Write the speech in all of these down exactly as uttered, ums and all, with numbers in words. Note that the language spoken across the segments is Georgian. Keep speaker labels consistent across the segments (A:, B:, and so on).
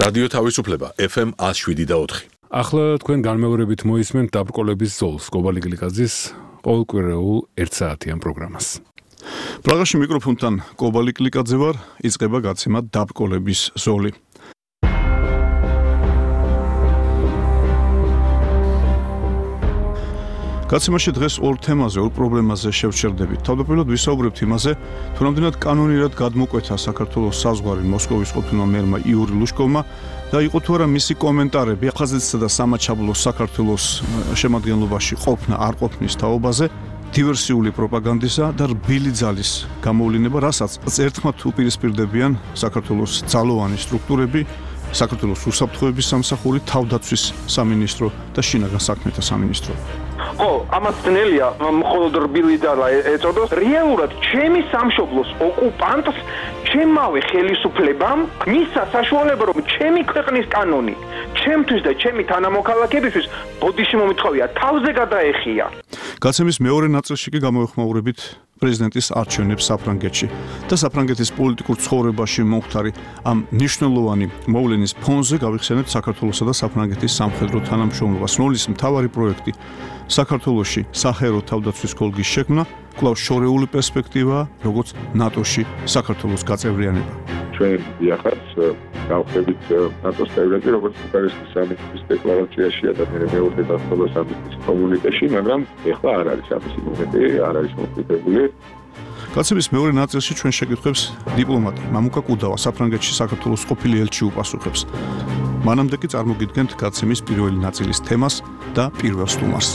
A: რადიო თავისუფლება ეფ ემ one oh seven და four.
B: ახლა თქვენ განმეორებით მოისმენთ დაბრკოლების ზოლს გობალი გლიკაძის ყოველკვირეულ ერთ საათიან პროგრამას.
C: პრაღაში მიკროფონთან გობალი გლიკაძე ვარ, იწყება გაცემა დაბრკოლების ზოლი. გაცემაში დღეს ორ თემაზე, ორ პრობლემაზე შევჩერდებით. თავდაპირველად ვისაუბრებთ იმაზე, თუ რამდენად კანონიურად გადმოკვეთა საქართველოს საზღვარი მოსკოვის ყოფილმა მერმა იური ლუშკოვმა და იყო თუ არა მისი კომენტარები აფხაზეთისა და სამაჩაბლოს საქართველოს შემადგენლობაში ყოფნა არ ყოფნის თაობაზე, დივერსიული პროპაგანდისა და რბილი ძალის გამოვლინება, რასაც ერთმანეთს უპირისპირდებიან საქართველოს ძალოვანი სტრუქტურები, საქართველოს უსაფრთხოების სამსახური, თავდაცვის სამინისტრო და შინაგან საქმეთა სამინისტრო.
D: ხო, ამას ძნელია მხოლოდ რბილი ძალა ეწოდოს. რეალურად ჩემი სამშობლოს ოკუპანტს ჩემავე ხელისუფლებამ მისცა საშუალება, რომ ჩემი ქვეყნის კანონი ჩემთვის და ჩემი თანამოქალაქეებისთვის ბოდიში მომითხოვია თავზე გადაეხია.
C: გაცემის მეორე ნაწილში კი გამოეხმაურებით პრეზიდენტის არჩევნებს საფრანგეთში და საფრანგეთის პოლიტიკურ ცხოვრებაში მომხდარი ამ მნიშვნელოვანი მოვლენის ფონზე გავიხსენებთ საქართველოსა და საფრანგეთის სამხედრო თანამშრომლობას. ნოლის მთავარი პროექტი საქართველოში საჰაერო თავდაცვის კოლგის შექმნა, კვლავ შორეული პერსპექტივა, როგორც ნატოში საქართველოს გაწევრიანება.
E: ჩვენ იახაც გავხდებით ნატოს წევრები, როგორც ბუქარესტის სამიტის დეკლარაციაშია და მეორე დასწავლოს სამიტის კომუნიკეში, მაგრამ ეხლა არ არის ამისი მომენტი, არ არის მომხდებული.
C: გაცემის მეორე ნაწილში ჩვენ შეკითხვებს დიპლომატი მამუკა კუდავა საფრანგეთში საქართველოს ყოფილი ელჩი უპასუხებს. მანამდე კი წარმოგიდგენთ გაცემის პირველი ნაწილის თემას და პირველ სტუმარს.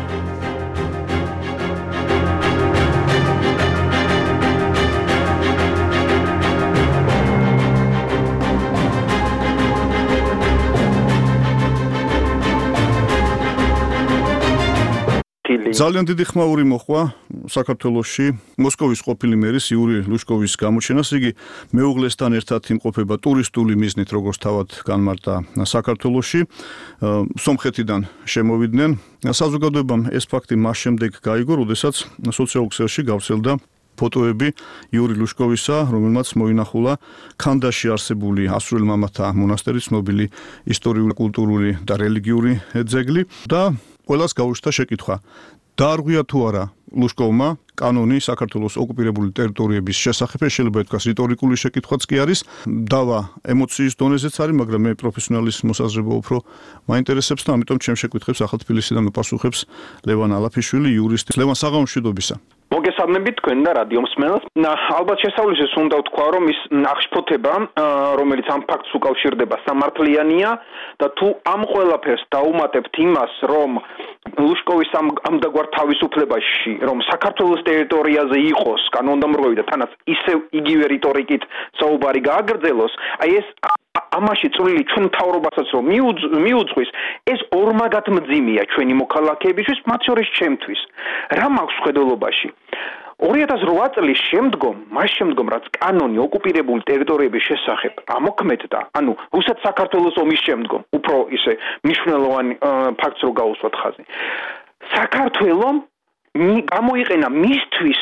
C: ძალიან დიდი ხმაური მოხვა საქართველოში მოსკოვის ყოფილი მერის იური ლუშკოვის გამოჩენას. იგი მეუღლესთან ერთად იმყოფება ტურისტული მიზნით, როგორც თავად განმარტა საქართველოში. სომხეთიდან შემოვიდნენ. საზოგადოებამ ეს ფაქტი მას შემდეგ გაიგო, როდესაც სოციალურ ქსელში გავრცელდა ფოტოები იური ლუშკოვისა, რომელმაც მოინახულა ქანდაში არსებული ასურელ მამათა მონასტერი, ცნობილი ისტორიული, კულტურული და რელიგიური ძეგლი და ყველას გაუჩნდა შეკითხვა. დაარღვია თუ არა ლუშკოვმა კანონი საქართველოს ოკუპირებული ტერიტორიების შესახებ, შეიძლება ითქვას რიტორიკული შეკითხვაც კი არის. დავა ემოციის დონეზეც არის, მაგრამ მე პროფესიონალის მოსაზრება უფრო მაინტერესებს და ამიტომ ჩემ შეკითხვებს ახალ თბილისიდან უპასუხებს ლევან ალაფიშვილი, იურისტი. ლევან, საღამომშვიდობისა.
D: მოგესალმებით თქვენ და რადიო მსმენელს. ალბათ შესავლისას უნდა ვთქვა, რომ ის აღშფოთება, რომელიც ამ ფაქტს უკავშირდება, სამართლიანია და თუ ამ ყველაფერს დაუმატებთ იმას, რომ ლუშკოვის ამ ამდაგვარ თავისუფლებაში, რომ საქართველოს ტერიტორიაზე იყოს კანონდამრღვევი და თანაც ისევ იგივე რიტორიკით საუბარი გააგრძელოს, აი ეს ამაში წვლილი ჩვენ მთავრობასაც რომ მიუძღვის, ეს ორმაგად მძიმეა ჩვენი მოქალაქეებისთვის, მათ შორის ჩემთვის. რა მაქვს ხედელობაში? ორი ათას რვა წლის შემდგომ, მას შემდგომ რაც კანონი ოკუპირებული ტერიტორიების შესახებ ამოქმედდა, ანუ რუსეთ საქართველოს ომის შემდგომ, უფრო ისე მნიშვნელოვანი ფაქტს რო გაუსვათ ხაზი. საქართველოს გამოიყენა მისთვის,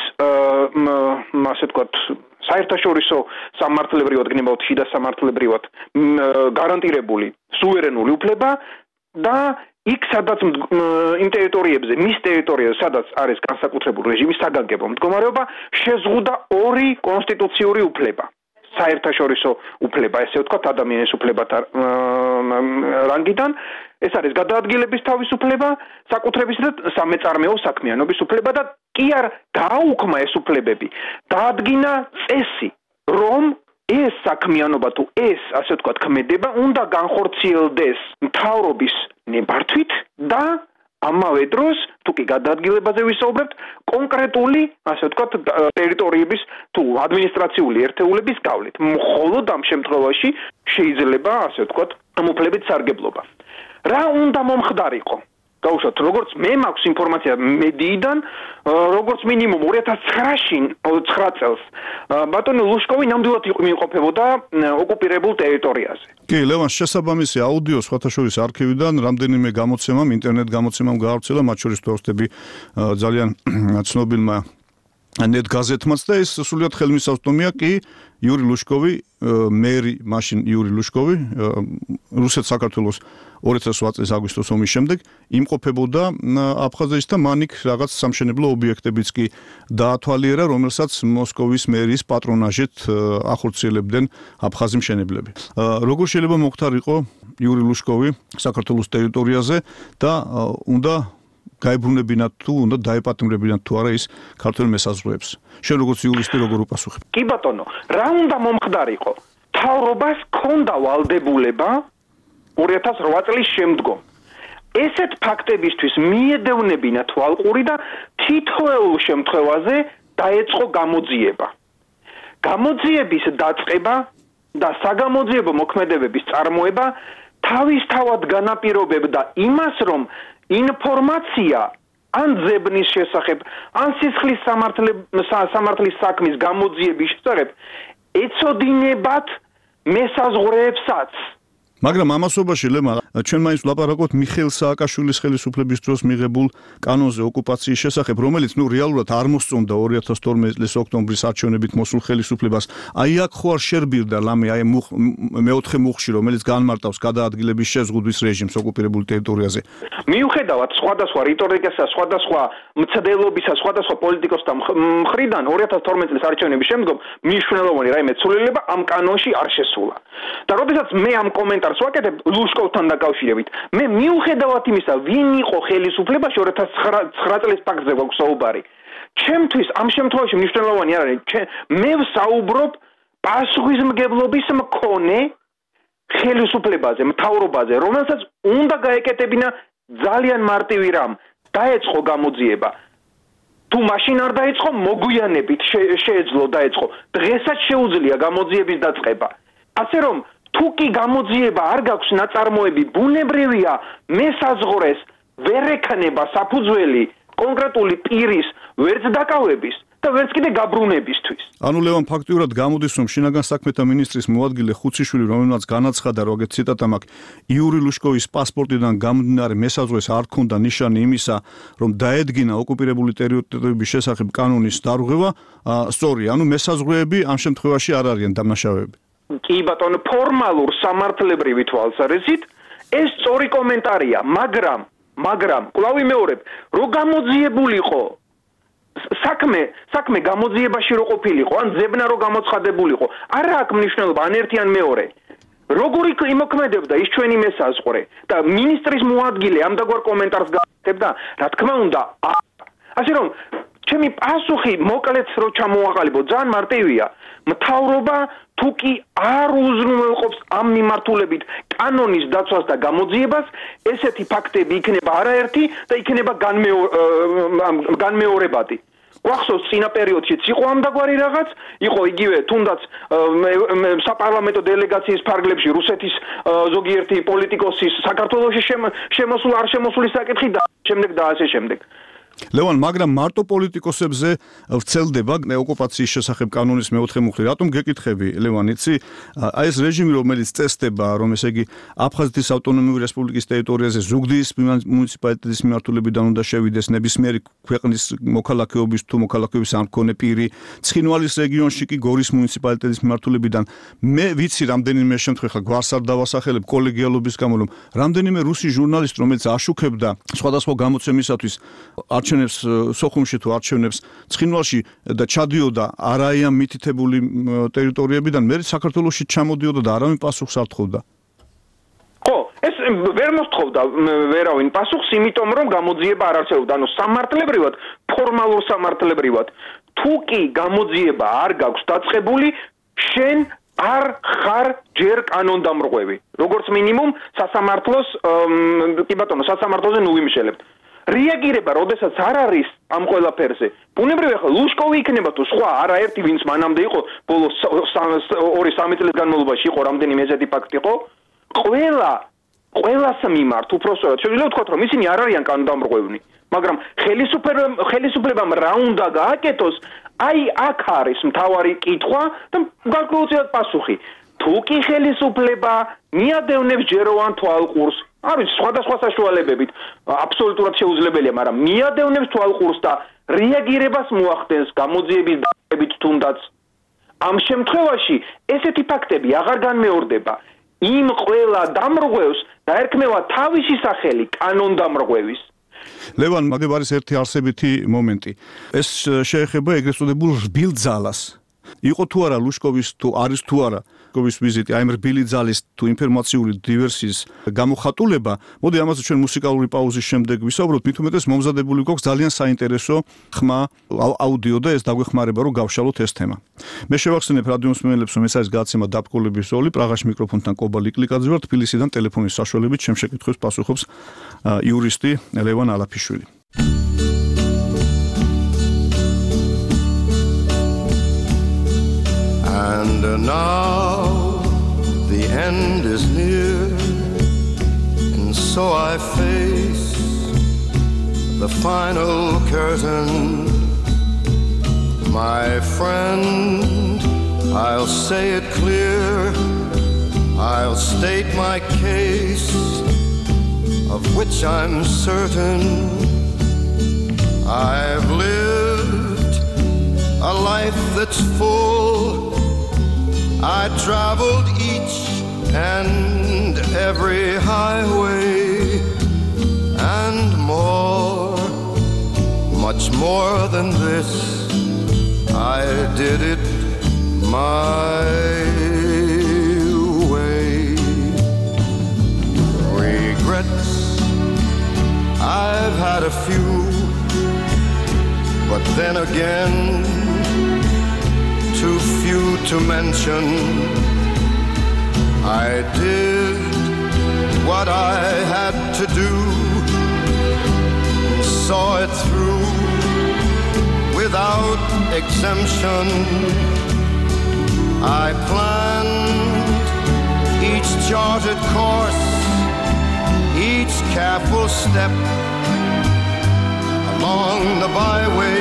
D: ასე ვთქვათ, საერთაშორისო სამართლებრივად, გნებავთ შიდა სამართლებრივად გარანტირებული სუვერენული უფლება და იქ სადაც იმ ტერიტორიებზე, მის ტერიტორიაზე, სადაც არის განსაკუთრებული რეჟიმის საგანგებო მდგომარეობა, შეზღუდა ორი კონსტიტუციური უფლება. საერთაშორისო უფლება, ესე ვთქვათ, ადამიანის უფლებათა რანგიდან, ეს არის გადაადგილების თავისუფლება, საკუთრების და სამეწარმეო საქმიანობის უფლება და კი არ გააუქმა ეს უფლებები. დაადგინა წესი, რომ ეს საქმიანობა თუ ეს, ასე ვთქვათ, ქმედება უნდა განხორციელდეს მთავრობის ნებართვით და ამავე დროს, თუ კი გადაადგილებაზე ვისაუბრებთ, კონკრეტული, ასე ვთქვათ, ტერიტორიების თუ ადმინისტრაციული ერთეულების გავლით. მხოლოდ ამ შემთხვევაში შეიძლება, ასე ვთქვათ, ამ უფლებით სარგებლობა. რა უნდა მომხდარიყო? გაუშვათ, როგორც მე მაქვს ინფორმაცია მედიიდან, როგორც მინიმუმ ორი ათას ცხრა წელს ბატონი ლუშკოვი ნამდვილად იმყოფებოდა ოკუპირებულ ტერიტორიაზე.
C: კი, ლევან, შესაბამისი აუდიო სხვათა შორის არქივიდან რამდენიმე გამოცემამ, ინტერნეტ გამოცემამ გაავრცელა, მათ შორის თორსტები ძალიან ცნობილმა net გაზეთმაც და ეს სულიად ხელმისაწვდომია კი იური ლუშკოვი, მერი მაშინ იური ლუშკოვი, რუსეთ-საქართველოს ორი ათას ოთხ წლის აგვისტოს ომის შემდეგ იმყოფებოდა აფხაზეთში და მან იქ რაღაც სამშენებლო ობიექტებიც კი დაათვალიერა, რომელსაც მოსკოვის მერის პატრონაჟით ახორციელებდნენ აფხაზი მშენებლები. როგორ შეიძლება მოხდარიყო იური ლუშკოვი საქართველოს ტერიტორიაზე და უნდა გაებრუნებინათ თუ უნდა დაეპატიმრებინათ თუ არა ის ქართველ მესაზღვრეებს. შენ როგორც იურისტი როგორ უპასუხებ?
D: კი ბატონო, რა უნდა მომხდარიყო? მთავრობას ჰქონდა ვალდებულება ორი ათას ოთხ წლის შემდგომ ესეთ ფაქტებისთვის მიედევნებინა თვალყური და თითოეულ შემთხვევაზე დაეწყო გამოძიება. გამოძიების დაწყება და საგამოძიებო მოქმედებების წარმოება თავისთავად განაპირობებდა იმას, რომ ინფორმაცია ან ძებნის შესახებ, ან სისხლის სამართლის საქმის გამოძიების შესახებ ეცოდინებათ მესაზღვრეებსაც.
C: მაგრამ ამასობაში ლემა ჩვენ მაინც ვლაპარაკობთ მიხეილ სააკაშვილის ხელისუფლების დროს მიღებულ კანონზე ოკუპაციის შესახებ, რომელიც ნუ რეალურად არ მოსწონდა ორი ათას თორმეტ წლის ოქტომბრის არჩევნებით მოსულ ხელისუფლებას. აი აქ ხო არ შერბირდა ლამე აი მეოთხე მუხში, რომელიც განმარტავს გადაადგილების შეზღუდვის რეჟიმს ოკუპირებულ ტერიტორიაზე.
D: მიუხედავად სხვადასხვა რიტორიკისა, სხვადასხვა მცდელობისა, სხვადასხვა პოლიტიკოსთა მხრიდან ორი ათას თორმეტ წლის არჩევნების შემდგომ მნიშვნელოვანი რაიმე ცვლილება ამ კანონში არ შესულა. და როდესაც მე ამ კომენტარს ვაკეთებ ლუშკოვთან დაკავშირებით, მე მიუხედავად იმისა, ვინ იყო ხელისუფლებაში ორი ათას ცხრა წლის ფაქტზე გვაქვს საუბარი. ჩემთვის ამ შემთხვევაში მნიშვნელოვანი არ არის, მე ვსაუბრობ პასუხისმგებლობის მქონე ხელისუფლებაზე, მთავრობაზე, რომელსაც უნდა გაეკეთებინა ძალიან მარტივი რამ, დაეწყო გამოძიება. თუ მაშინ არ დაეწყო, მოგვიანებით შეეძლო დაეწყო. დღესაც შეუძლია გამოძიების დაწყება. ასე რომ თუ კი გამოძიება არ გაქვს ნაწარმოები, ბუნებრივია მესაზღვრეს ვერ ექნება საფუძველი კონკრეტული პირის ვერც დაკავების და ვერც კიდე გაბრუნებისთვის.
C: ანუ ლევან ფაქტიურად გამოდის, რომ შინაგან საქმეთა მინისტრის მოადგილე ხუციშვილი, რომელმაც განაცხადა, რომ ეგეთ ციტატა მაქვს, იური ლუშკოვის პასპორტიდან გამომდინარე მესაზღვრეს არ ქონდა ნიშანი იმისა, რომ დაედგინა ოკუპირებული ტერიტორიების შესახებ კანონის დარღვევა, სწორია, ანუ მესაზღვრეები ამ შემთხვევაში არ არიან დამნაშავეები.
D: კი ბატონო, ფორმალურ სამართლებრივი თვალსაზრისით ეს სწორი კომენტარია, მაგრამ მაგრამ კვლავ ვიმეორებ, რომ გამოძიებულიყო საქმე, საქმე გამოძიებაში რო ყოფილიყო, ან ძებნა რო გამოცხადებულიყო, არა აქვს მნიშვნელობა ან ერთი ან მეორე. როგორი იმოქმედებდა ის ჩვენი მესაზღვრე და მინისტრის მოადგილე ამდაგვარ კომენტარს გააკეთებდა, რა თქმა უნდა, ასე რომ ჩემი პასუხი მოკლედ რო ჩამოაყალიბო, ძალიან მარტივია. მთავრობა თუ კი არ უზრუნველყოფს ამ მიმართულებით კანონის დაცვას და გამოძიებას, ესეთი ფაქტები იქნება არაერთი და იქნება განმეორებადი. გვახსოვს წინა პერიოდშიც იყო ამდაგვარი რაღაც, იყო იგივე თუნდაც საპარლამენტო დელეგაციის ფარგლებში რუსეთის ზოგიერთი პოლიტიკოსის საქართველოში შემოსულ არ შემოსული საკითხი და შემდეგ და ასე შემდეგ.
C: ლევან, მაგრამ მარტო პოლიტიკოსებზე ვრცელდება ოკუპაციის შესახებ კანონის მეოთხე მუხლი. რატომ გეკითხები, ლევან, იცი? აი ეს რეჟიმი, რომელიც წესდება, რომ ესე იგი აფხაზეთის ავტონომიური რესპუბლიკის ტერიტორიაზე ზუგდიდის მუნიციპალიტეტის მიმართულებიდან უნდა შევიდეს ნებისმიერი ქვეყნის მოქალაქეობის თუ მოქალაქეობის არ მქონე პირი, ცხინვალის რეგიონში კი გორის მუნიციპალიტეტის მიმართულებიდან. მე ვიცი რამდენიმე შემთხვევაში ხა გვარს არ დავასახელებ კოლეგიალობის გამო, რომ რამდენიმე რუსი ჟურნალისტი, რომელიც აშუქებდა სხვადასხვა გამოცემისათვის არჩევნებს სოხუმში თუ არჩევნებს ცხინვალში და ჩადიოდა არაიან მითითებული ტერიტორიებიდან, მე საქართველოში ჩამოდიოდა და არავინ პასუხს არ თხოვდა.
D: ხო, ეს ვერ მოსთხოვდა ვერავინ პასუხს, იმიტომ რომ გამოძიება არ არსებობდა. ანუ სამართლებრივად, ფორმალურ სამართლებრივად, თუ კი გამოძიება არ გაქვს დაწყებული, შენ არ ხარ ჯერ კანონდამრღვევი. როგორც მინიმუმ სასამართლოს კი ბატონო, სასამართლოზე ნუ ვიმშელებთ. რეაგირება, როდესაც არ არის ამ ყველაფერზე. ბუნებრივია ხო ლუშკოვი იქნება თუ სხვა, არაერთი ვინც მანამდე იყო, ბოლოს ორი სამი წლის განმავლობაში იყო რამდენიმე ესეთი ფაქტი ხო? ყველა ყველას მიმართ უпростоრად შეიძლება ვთქვათ, რომ ისინი არ არიან კანონდამრღვევნი, მაგრამ ხელისუფლებამ რა უნდა გააკეთოს, აი აქ არის მთავარი კითხვა და გარკვეულწილად პასუხი. თუ კი ხელისუფლება მიადევნებს ჯეროვან თვალყურს, არის სხვადასხვა საშუალებებით, აბსოლუტურად შეუძლებელია, მაგრამ მიადევნებს თვალყურს და რეაგირებას მოახდენს გამოძიების დაკებით თუნდაც ამ შემთხვევაში ესეთი ფაქტები აღარ განმეორდება იმ ყველა დამრღვევს დაერქმევა თავისი სახელი კანონდამრღვევის
C: ლევან მაგებ არის ერთი არსებითი მომენტი ეს შეეხება ეგრეთ წოდებულ რბილ ძალას იყო თუ არა ლუშკოვის თუ არის თუ არა ლუშკოვის ვიზიტი აი რბილი ძალის თუ ინფორმაციული დივერსიის გამოხატულება მოდი ამაზე ჩვენ მუსიკალური პაუზის შემდეგ ვისაუბროთ მით უმეტეს მომზადებული გვაქვს ძალიან საინტერესო ხმა აუდიო და ეს დაგვეხმარება რომ გავშალოთ ეს თემა მე შევახსენებ რადიო მსმენელებს რომ ეს არის გადაცემა დაბკოლების ზოლი პრაღაში მიკროფონთან კობა ლიკლიკაძე ვარ თბილისიდან ტელეფონის საშუალებით ჩემ შეკითხვებს პასუხობს იურისტი ლევან ალაფიშვილი
F: And now the end is near, and so I face the final curtain. My friend, I'll say it clear, I'll state my case, of which I'm certain. I've lived a life that's full. I traveled each and every highway and more, much more than this. I did it my way. Regrets, I've had a few, but then again too few to mention. I did what I had to do, saw it through without exemption. I planned each charted course, each careful step along the byway.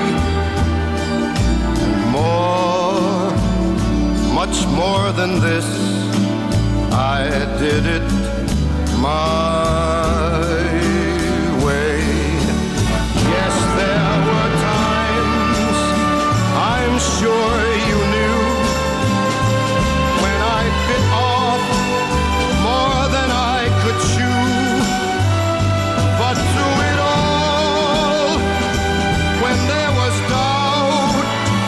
F: More, much more than this, I did it my way. Yes, there were times, I'm sure you knew, when I bit off more than I could chew. But through it all, when there was doubt,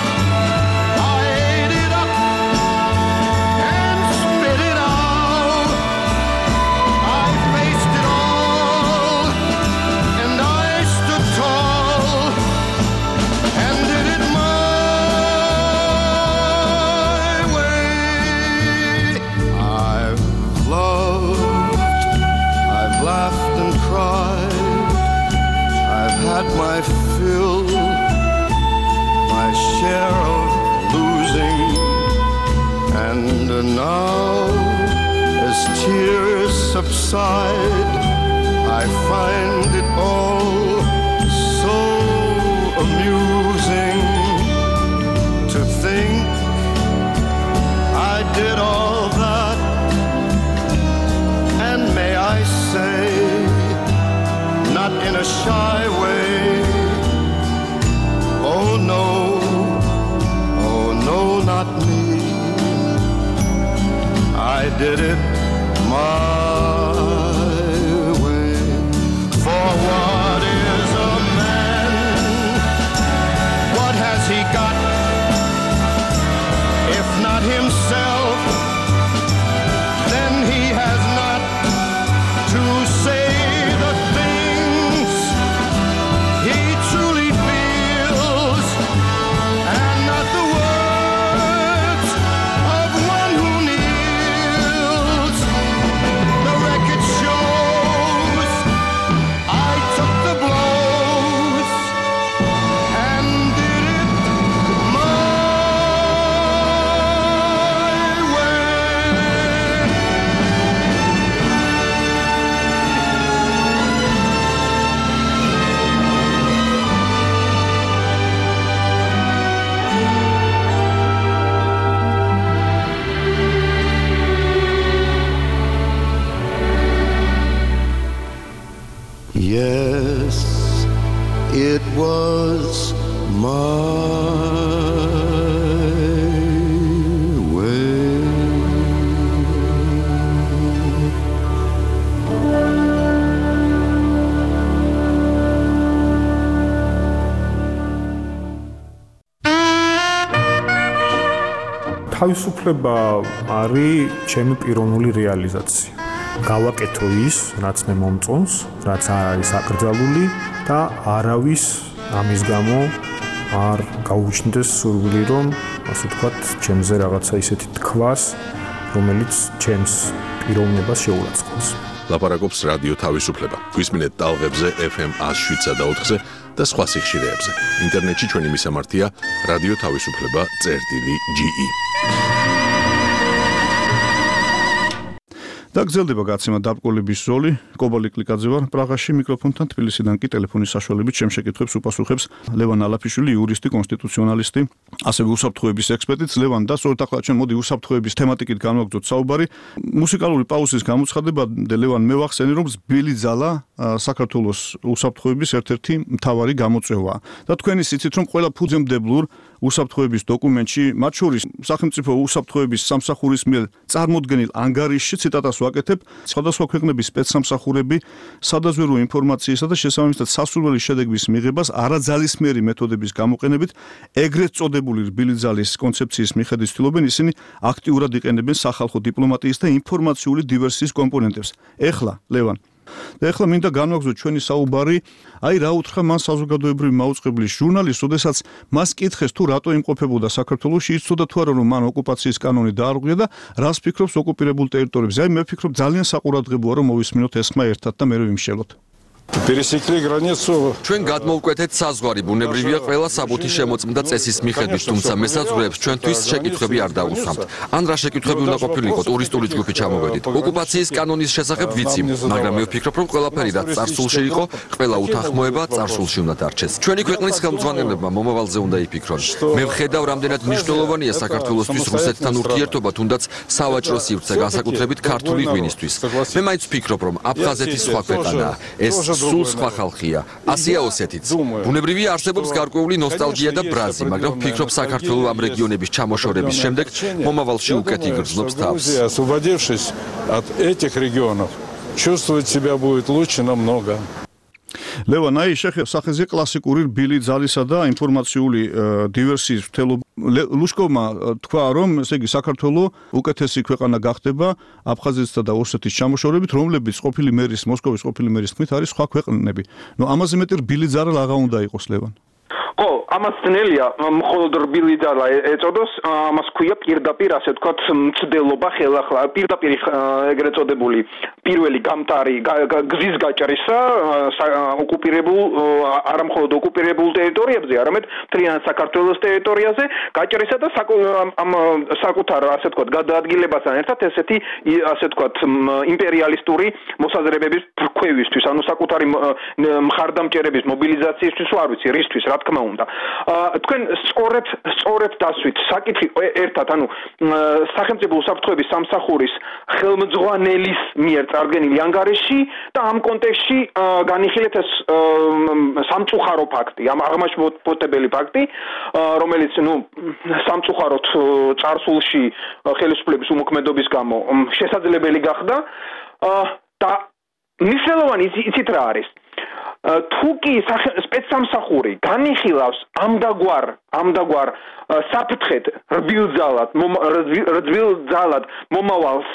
F: my fill, my share of losing, and now as tears subside, I find it all so amusing to think I did all that, and may I say, not in a shy way. Oh no, oh no, not me. I did it my way. For what is a man? What has he got? If not himself, then he has not to say the things he truly feels, and not the words of one who kneels. The record shows I took the blows and did it
G: თავისუფლება არის ჩემი პიროვნული რეალიზაცია. გავაკეთო ის, რაც მე მომწონს, რაც არ არის აკრძალული და არავის ამის გამო არ გაუჩნდეს სურვილი, რომ ასე ვთქვათ, ჩემზე რაღაცა ისეთი თქვას, რომელიც ჩემს პიროვნებას შეურაცხყოფს.
A: ლაპარაკობს რადიო თავისუფლება. გვისმინეთ ტალღებზე ეფ ემ one oh seven point four-ზე და სხვა სიხშირეებზე. ინტერნეტში ჩვენი მისამართია რადიო თავისუფლება წერტილი ჯი ი.
C: და გრძელდება გაცემა დაბრკოლების ზოლი. კობალი კლიკაძე ვარ პრაღაში, მიკროფონთან თბილისიდან კი ტელეფონის საშუალებით ჩემ შეკითხვებს უპასუხებს ლევან ალაფიშვილი, იურისტი, კონსტიტუციონალისტი, ასევე უსაფრთხოების ექსპერტიც. ლევან, და სწორედ ახლა ჩვენ მოდი უსაფრთხოების თემატიკით განვაგრძოთ საუბარი. მუსიკალური პაუზის გამოცხადებამდე ლევან მე ვახსენე, რომ ბილი ძალა საქართველოს უსაფრთხოების ერთ-ერთი მთავარი გამოწვევაა. და თქვენი სიცით რომ ყველა ფუძემდებლურ უსაფრთხოების დოკუმენტში, მათ შორის სახელმწიფო უსაფრთხოების სამსახურის მიერ წარმოდგენილ ანგარიშში ციტატას ვაკეთებ, სხვადასხვა ქვეყნების სპეცსამსახურები სადაზვერვო ინფორმაციისა და შესაბამისად სასურველი შედეგების მიღებას არაძალისმიერი მეთოდების გამოყენებით ეგრეთ წოდებული რბილი ძალის კონცეფციის მიხედვით ცდილობენ ისინი აქტიურად იყენებენ სახალხო დიპლომატიის და ინფორმაციული დივერსიის კომპონენტებს. ეხლა ლევან და ეხლა მინდა განვაგრძოთ ჩვენი საუბარი, აი რა უთხრა მან საზოგადოებრივი მაუწყებლის ჟურნალისტს, როდესაც მას კითხეს თუ რატო იმყოფებოდა საქართველოში, იცოდა თუ არა რომ მან ოკუპაციის კანონი დაარღვია და რას ფიქრობს ოკუპირებულ ტერიტორიებზე. აი მე ვფიქრობ ძალიან საყურადღებოა რომ მოვისმინოთ ეს ხმა ერთად და მერე ვიმშელოთ.
H: Пересекли границу.
I: ჩვენ გადმოვკვეთეთ საზღვარი, ბუნებრივია ყველა საბუთი შემოწმდა წესის მიხედვით, თუმცა მესაზღვრეებს ჩვენთვის შეკითხვები არ დაუსვამთ. ან რა შეკითხვები უნდა ყოფილიყო ტურისტული ჯგუფი ჩამოვედით. ოკუპაციის კანონის შესახებ ვიცი, მაგრამ მე ვფიქრობ, რომ ყველაფერი რაც წარსულში იყო, ყველა უთანხმოება წარსულში უნდა დარჩეს. ჩვენი ქვეყნის ხელმძღვანელებმა მომავალზე უნდა იფიქრონ. მე ვხედავ, რამდენად მნიშვნელოვანია საქართველოსთვის რუსეთთან ურთიერთობა, თუნდაც სავაჭრო სივრცე, განსაკუთრებით ქართული ღვინისთვის. მე მაინც ვფიქრობ, რომ აფხაზეთი სხვა ქვეყანაა. ეს სულ სხვა ხალხია. ასია ოსეთიც. ბუნებრივია არსებობს გარკვეული ნოსტალგია და ბრაზი, მაგრამ ვფიქრობ საქართველოს ამ რეგიონების ჩამოშორების შემდეგ მომავალში უკეთ იგრძნობს თავს.
H: Освободившись от этих регионов, чувствовать себя будет лучше намного.
C: ლევან, აი შეხე სახეზე კლასიკური რბილი ძალისა და ინფორმაციული დივერსიის მთელობა. ლუშკოვმა თქვა, რომ ესე იგი საქართველოს უკეთესი ქვეყანა გახდება აფხაზეთსა და ოსეთის ჩამოშორებით, რომლებიც ყოფილი მერის, მოსკოვის ყოფილი მერის თქმით არის სხვა ქვეყნები. ნუ ამაზე მეტი რბილი ძალა რაღა უნდა იყოს ლევან.
D: ხო, ამას ძნელია მხოლოდ რბილი ძალა ეწოდოს, ამას ქვია პირდაპირ, ასე ვთქვათ, მცდელობა ხელახლა, პირდაპირ ეგრეთ წოდებული პირველი გამტარი გზის გაჭრისა ოკუპირებულ, არა მხოლოდ ოკუპირებულ ტერიტორიებზე, არამედ მთლიანად საქართველოს ტერიტორიაზე გაჭრისა და ამ საკუთარ, ასე ვთქვათ, გადაადგილებასთან ერთად ესეთი, ასე ვთქვათ, იმპერიალისტური მოსაზრებების რქვევისთვის, ანუ საკუთარი მხარდამჭერების მობილიზაციისთვის, არ ვიცი, რისთვის, რა თქმა უნდა. თქვენ სწორედ სწორედ დასვით საკითხი ერთად, ანუ სახელმწიფო უსაფრთხოების სამსახურის ხელმძღვანელის მიერ წარდგენილი ანგარიში და ამ კონტექსტში განიხილეთ ეს სამწუხარო ფაქტი, ამ აღმაშფოთებელი ფაქტი, რომელიც ნუ სამწუხაროდ წარსულში ხელისუფლების უმოქმედობის გამო შესაძლებელი გახდა და მნიშვნელოვანი იცით რა არის? თუ კი სპეცსამსახური განიხილავს ამდაგვარ ამდაგვარ საფრთხეთ რბილძალად რბილძალად მომავალს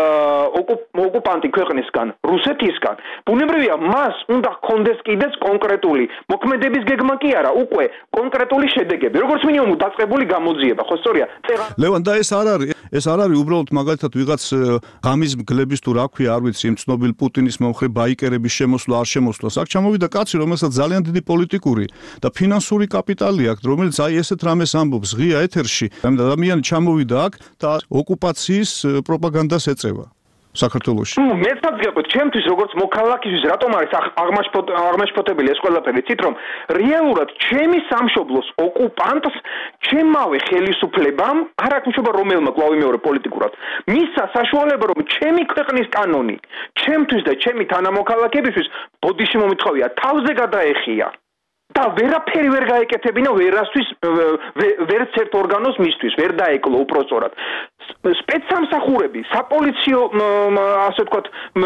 D: ოკუპანტი ქვეყნისგან, რუსეთისგან, ბუნებრივია მას უნდა ჰქონდეს კიდეც კონკრეტული მოქმედების გეგმა კი არა, უკვე კონკრეტული შედეგები, როგორც მინიმუმ დაწყებული გამოძიება, ხო სწორია?
C: ლევან, და ეს არ არის, ეს არ არის უბრალოდ მაგალითად ვიღაც ღამის მგლების თუ რა ქვია, არ ვიცი, იმ ცნობილ პუტინის მომხრე ბაიკერების შემოსვლა, არ შემოსვლა. აქ ჩამოვიდა კაცი, რომელსაც ძალიან დიდი პოლიტიკური და ფინანსური კაპიტალი აქვს, რომელიც აი ესეთ რამეს ამბობს ღია ეთერში. ადამიანი ჩამოვიდა აქ და ოკუპაციის პროპაგანდას ეწევა საქართველოში.
D: მეცაც გეტყვით, ჩემთვის როგორც მოქალაქისთვის რატომ არის აღმაშფოთებელი ეს ყველაფერი? ცით რომ რეალურად ჩემი სამშობლოს ოკუპანტს ჩემავე ხელისუფლებამ არ აქვს მშობა რომელმა კვლავ მეორე პოლიტიკურად მისცა საშუალება რომ ჩემი ქვეყნის კანონი ჩემთვის და ჩემი თანამოქალაქეებისთვის ბოდიში მომითხოვია თავზე გადაეხია. და ვერაფერი ვერ გაეკეთებინა ვერასთვის ვერც ერთ ორგანოს მისთვის ვერ დაეკლო უпростоრად სპეცსამსახურები საპოლიციო ასე ვთქვათ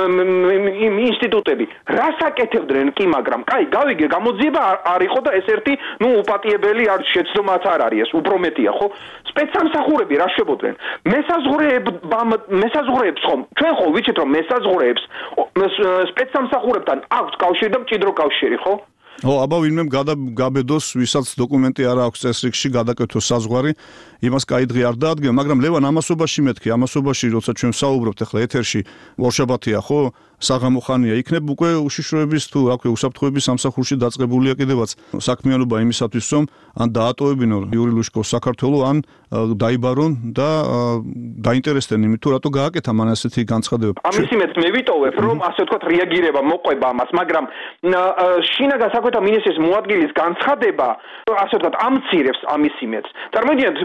D: ინსტიტუტები რას აკეთებდნენ კი მაგრამ კაი გავიგე გამოძიება არ იყო და ეს ერთი ნუ უპატიებელი არ შეცდომაც არ არის ეს უფრო მეტია ხო სპეცსამსახურები რა შვებოდნენ მესაზღვრეებმა მესაზღვრეებს ხომ ჩვენ ხო ვიცით რომ მესაზღვრეებს სპეცსამსახურებთან აქვს კავშირი და მჭიდრო კავშირი ხო
C: ო აბა ვინმე გაბედოს ვისაც დოკუმენტი არ აქვს წესრიგში გადაკეთოს საზღვარი იმას კაიდღი არ დაადგენ მაგრამ ლევან ამასობაში მეთქი ამასობაში როცა ჩვენ საუბრობთ ახლა ეთერში ორშაბათია ხო საღამო ხანია იქნებ უკვე უშიშროების თუ აქვე უსაფრთხოების სამსახურში დაწყებულია კიდევაც საქმიანობა იმისათვის რომ ან დაატოვებინო იური ლუშკოვს საქართველოს ან დაიბარონ და დაინტერესდნენ იმით თუ რატო გააკეთა მან ასეთი განცხადებები
D: ამის იმედს მე ვიტოვებ რომ ასე ვთქვათ რეაგირება მოყვება ამას მაგრამ შინაგან საქმეთა მინისტრის მოადგილის განცხადება ასე ვთქვათ ამცირებს ამის იმედს წარმოვიდგინეთ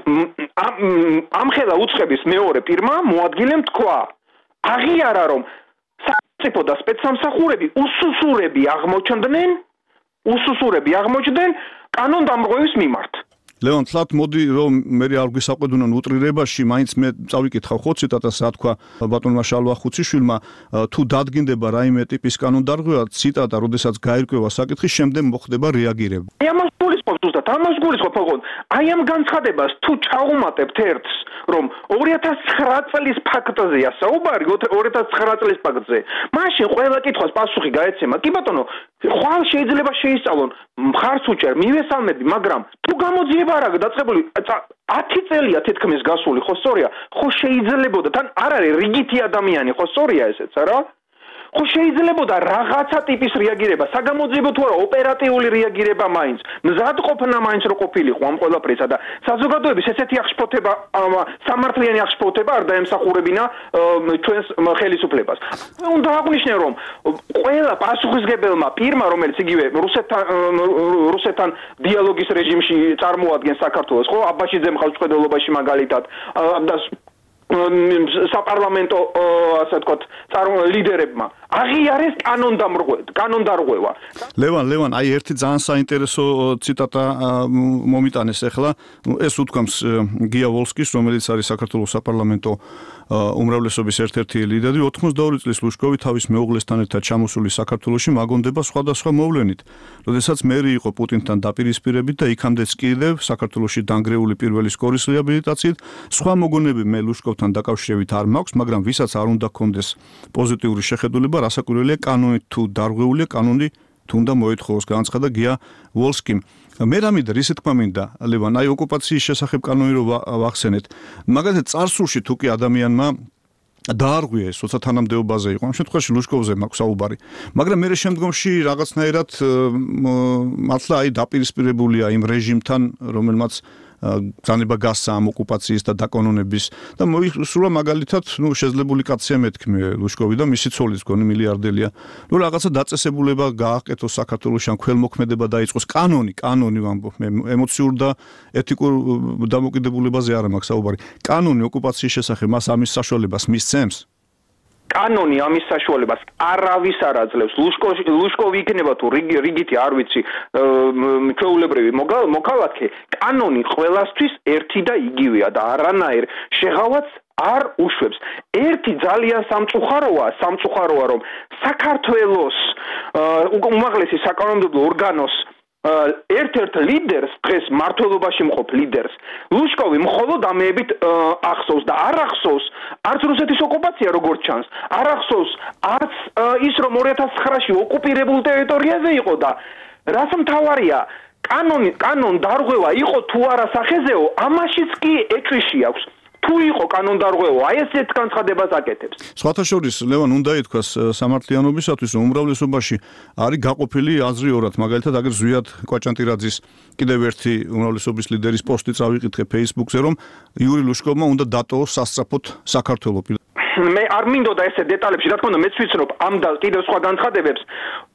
D: ამხელა უცხების მეორე პირმა მოადგილემ თქვა აღიარა რომ სახელმწიფო და სპეცსამსახურები უსუსურები აღმოჩნდნენ უსუსურები აღმოჩნდნენ კანონდამრღვევის მიმართ
C: ლევან თლათ მოდი რომ მე არ გვისაყვედუნონ უტრირებაში მაინც მე წავიკითხავ ხო ციტატას რა თქვა ბატონმა შალვა ხუციშვილმა თუ დადგინდება რაიმე ტიპის კანონდარღვევა ციტატა როდესაც გაირკვევა საკითხი შემდეგ მოხდება რეაგირება
D: აი ამას გულისხმობ ზუსტად ამას გულისხმობ ოღონდ აი ამ განცხადებას თუ ჩაუმატებთ ერთს რომ ორი ათას ცხრა წლის ფაქტზეა საუბარი ორი ათას ცხრა წლის ფაქტზე მაშინ ყველა კითხვას პასუხი გაეცემა კი ბატონო ხვალ შეიძლება შეისწავლონ მხარს უჭერ მივესალმები მაგრამ თუ გამოძიება არა დაწყებული ათი წელია თითქმის გასული ხო სწორია ხო შეიძლებოდა თან არ არის რიგითი ადამიანი ხო სწორია ესეც არა ხო შეიძლებოდა რაღაცა ტიპის რეაგირება საგამოძიებო თუ არა ოპერატიული რეაგირება მაინც მზადყოფნა მაინც რო ყოფილიყო ამ ყველაფრისა და საზოგადოების ესეთი აღშფოთება სამართლიანი აღშფოთება არ დაემსახურებინა ჩვენს ხელისუფლებას უნდა აღვნიშნე რომ ყველა პასუხისმგებელმა პირმა რომელიც იგივე რუსეთთან რუსეთთან დიალოგის რეჟიმში წარმოადგენს საქართველოს ხო აბაშიძე მხარდაჭერილობაში მაგალითად და საპარლამენტო ასე ვთქვათ ლიდერებმა აღიარეს კანონდამრღვევა კანონდარღვევა
C: ლევან ლევან აი ერთი ძალიან საინტერესო ციტატა მომიტანეს ახლა ეს უთქვამს გია ვოლსკის რომელიც არის საქართველოს საპარლამენტო უმრავლესობის ერთ-ერთი ლიდერი ოთხმოცდაორი წლის ლუშკოვი თავის მეუღლესთან ერთად ჩამოსული საქართველოში მაგონდება სხვადასხვა მოვლენით როდესაც მერი იყო პუტინთან დაპირისპირებით და იქამდეც კიდევ საქართველოში დანგრეული პირველი სკორის რეაბილიტაციით სხვა მოგონები მე ლუშკოვთან დაკავშირებით არ მაქვს მაგრამ ვისაც არ უნდა კონდეს პოზიტიური შეხედულება რასაკვირველია კანონით თუ დარღვეულია კანონი თუნდა მოითხოვოს განცხადა გია ვოლსკიმ მე რამიდან ისი თქმა მინდა ლევან აი ოკუპაციის შესახებ კანონი რო ვახსენეთ მაგალითად წარსულში თუ კი ადამიანმა დაარღვია ეს როცა თანამდებობაზე იყო ამ შემთხვევაში ლუშკოვზე მაქვს საუბარი მაგრამ მე შემდგომში რაღაცნაირად მართლა აი დაპირისპირებულია იმ რეჟიმთან რომელმაც ძალება გასცა ამ ოკუპაციის და დაკანონების და მოისურვა მაგალითად ნუ შეძლებული კაცია მეთქმე ლუშკოვი და მისი ცოლის გონი მილიარდელია ნუ რაღაცა დაწესებულება გააკეთოს საქართველოში ან ქველმოქმედება დაიწყოს კანონი კანონი ვამბობ მე ემოციურ და ეთიკურ დამოკიდებულებაზე არ მაქვს საუბარი კანონი ოკუპაციის შესახებ მას ამის საშუალებას მისცემს
D: კანონი ამის საშუალებას არავის არ აძლევს ლუშკოვი ლუშკოვი იქნება თუ რიგითი არ ვიცი ჩვეულებრივი მოქალაქე კანონი ყველასთვის ერთი და იგივეა და არანაირ შეღავაც არ უშვებს ერთი ძალიან სამწუხაროა სამწუხაროა რომ საქართველოს უმაღლესი საკანონმდებლო ორგანოს ერთ-ერთ ლიდერს დღეს მართლობაში მყოფ ლიდერს ლუშკოვი მხოლოდ ამეებით ახსოვს და არ ახსოვს არც რუსეთის ოკუპაცია როგორც ჩანს არ ახსოვს არც ის რომ ორი ათას ცხრაში ოკუპირებულ ტერიტორიაზე იყო და რას მთავარია კანონი კანონდარღვევა იყო თუ არა სახეზეო ამაშიც კი ეჭვიში აქვს თუ იყო კანონდარღვევა აი ესეთ განცხადებას აკეთებს
C: სხვათა შორის ლევან უნდა ითქვას სამართლიანობისათვის რომ უმრავლესობაში არის გაყოფილი აზრი ორად მაგალითად აგერ ზვიად კვაჭანტირაძის კიდევ ერთი უმრავლესობის ლიდერის პოსტი წავიკითხე Facebook-ზე რომ იური ლუშკოვმა უნდა დატოვოს სასწრაფოდ საქართველო
D: მე არ მინდოდა ესე დეტალებში რა თქმა უნდა მეც ვიცნობ ამ და კიდევ სხვა განცხადებებს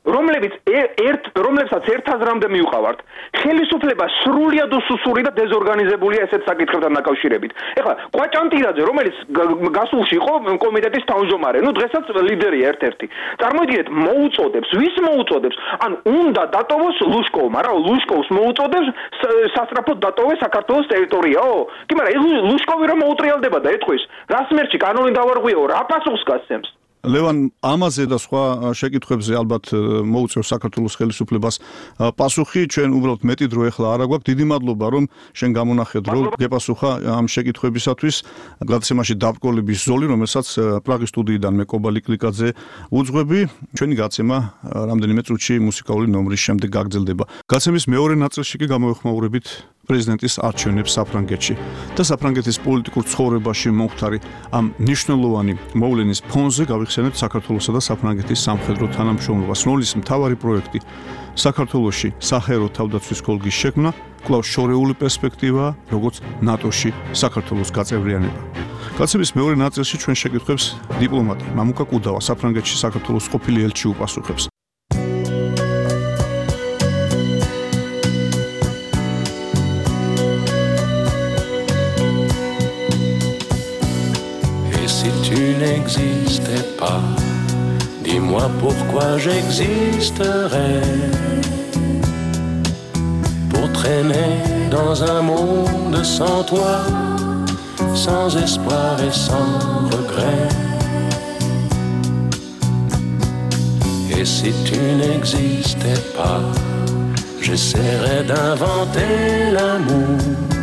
D: რომლებიც ერთ რომლებსაც ერთ აზრამდე მივყავართ, ხელისუფლება სრულიად უსუსური და დეზორგანიზებულია ესეთ საკითხებთან დაკავშირებით. ეხლა კვაჭანტირაძე, რომელიც გასულში იყო კომიტეტის თავმჯდომარე, ну დღესაც ლიდერია ერთ-ერთი. წარმოიდგინეთ, მოუწოდებს, ვის მოუწოდებს? ანუ უნდა დატოვოს ლუშკოვმა, რა, ლუშკოვს მოუწოდებს სასწრაფოდ დატოვოს საქართველოს ტერიტორიაო? კი, მაგრამ ეს ლუშკოვი რომ მოუტრიალდება და ეთქვის, რა სმერჩი კანონი დავარღვიო, რა პასუხს გასცემს?
C: ლევან, ამაზე და სხვა შეკითხვებზე ალბათ მოუწევს საქართველოს ხელისუფლებას პასუხი. ჩვენ უბრალოდ მეტი დრო ეხლა არ აგვაქვს. დიდი მადლობა, რომ შენ გამონახეთ დრო გეპასუხა ამ შეკითხვებისათვის. გადაცემაში დაბრკოლების ზოლი, რომელსაც პრაღის სტუდიიდან მე კობალი კლიკაძე უძღვები. ჩვენი გაცემა რამდენიმე წუთში მუსიკალური ნომრის შემდეგ გაგრძელდება. გაცემის მეორე ნაწილში კი გამოეხმაურებით პრეზიდენტის არჩევნებს საფრანგეთში და საფრანგეთის პოლიტიკურ ცხოვრებაში მომხდარი ამ მნიშვნელოვანი მოვლენის ფონზე გავიხსენებთ საქართველოსა და საფრანგეთის სამხედრო თანამშრომლობას. ნოლის მთავარი პროექტი საქართველოში საჰაერო თავდაცვის კოლგის შექმნა, კვლავ შორეული პერსპექტივა, როგორც ნატოში საქართველოს გაწევრიანება. გაცემის მეორე ნაწილში ჩვენ შეკითხვებს დიპლომატი მამუკა კუდავა საფრანგეთში საქართველოს ყოფილი ელჩი უპასუხებს.
J: N'existais pas, dis-moi pourquoi j'existerais, pour traîner dans un monde sans toi, sans espoir et sans regret. Et si tu n'existais pas, j'essaierais d'inventer l'amour,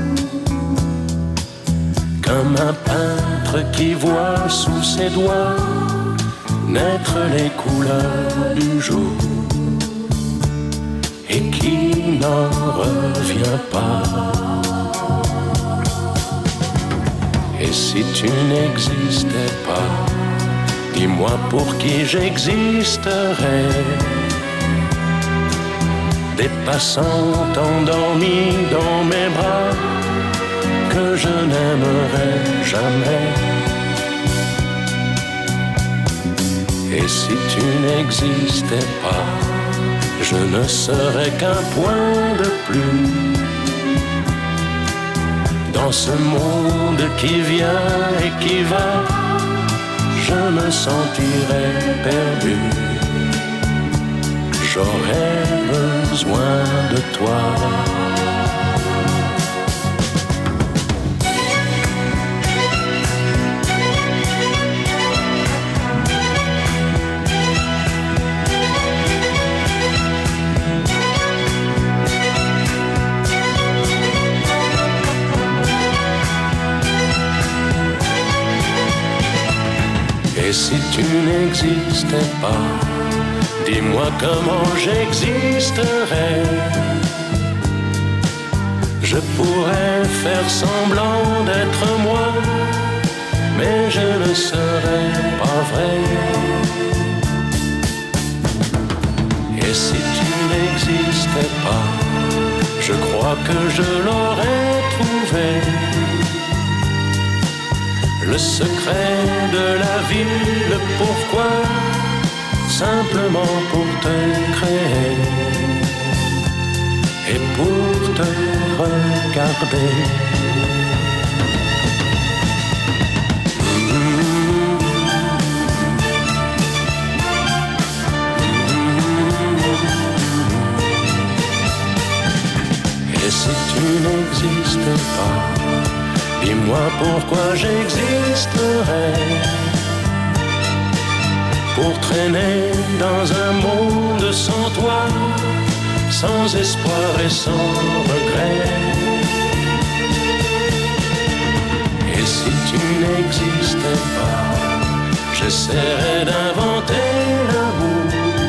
J: comme un peintre qui voit sous ses doigts naître les couleurs du jour et qui n'en revient pas. Et si tu n'existais pas, dis-moi pour qui j'existerais. Des passants endormis dans mes bras que je n'aimerais jamais. Et si tu n'existais pas, je ne serais qu'un point de plus dans ce monde qui vient et qui va. Je me sentirais perdu. J'aurais besoin de toi. Et si tu n'existais pas, dis-moi comment j'existerais. Je pourrais faire semblant d'être moi, mais je ne serais pas vrai. Et si tu n'existais pas, je crois que je l'aurais trouvé. Le secret de la vie, le pourquoi, simplement pour te créer et pour te regarder. Et si tu n'existais pas, dis-moi pourquoi j'existerais, pour traîner dans un monde sans toi, sans espoir et sans regret. Et si tu n'existais pas, j'essaierais d'inventer l'amour,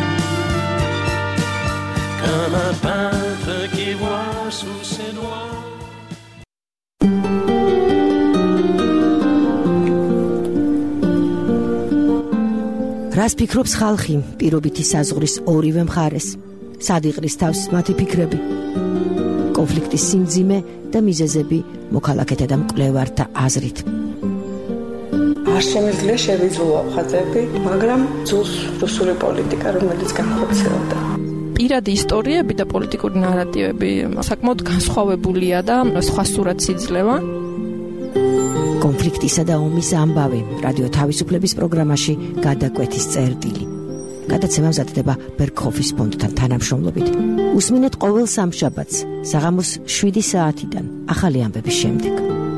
J: comme un peintre qui voit sous ses doigts.
K: რას ფიქრობს ხალხი პირობითი საზღვრის ორივე მხარეს? სად იყრის თავს მათი ფიქრები? კონფლიქტის სიმძიმე და მიზეზები მოქალაქეთა და მკვლევართა აზრით.
L: არ შემიძლია შევიძულო ხაზები, მაგრამ ძულს რუსული პოლიტიკა, რომელიც განხორციელდა.
M: პირადი ისტორიები და პოლიტიკური ნარატივები საკმაოდ განსხვავებულია და სხვა სურათს იძლევა.
K: კონფლიქტისა და ომის ამბავი რადიო თავისუფლების პროგრამაში გადაკვეთის წერტილი. გადაცემა მზადდება ბერგჰოფის ფონდთან თანამშრომლობით. უსმინეთ ყოველ სამშაბათს საღამოს შვიდი საათიდან ახალი ამბების შემდეგ.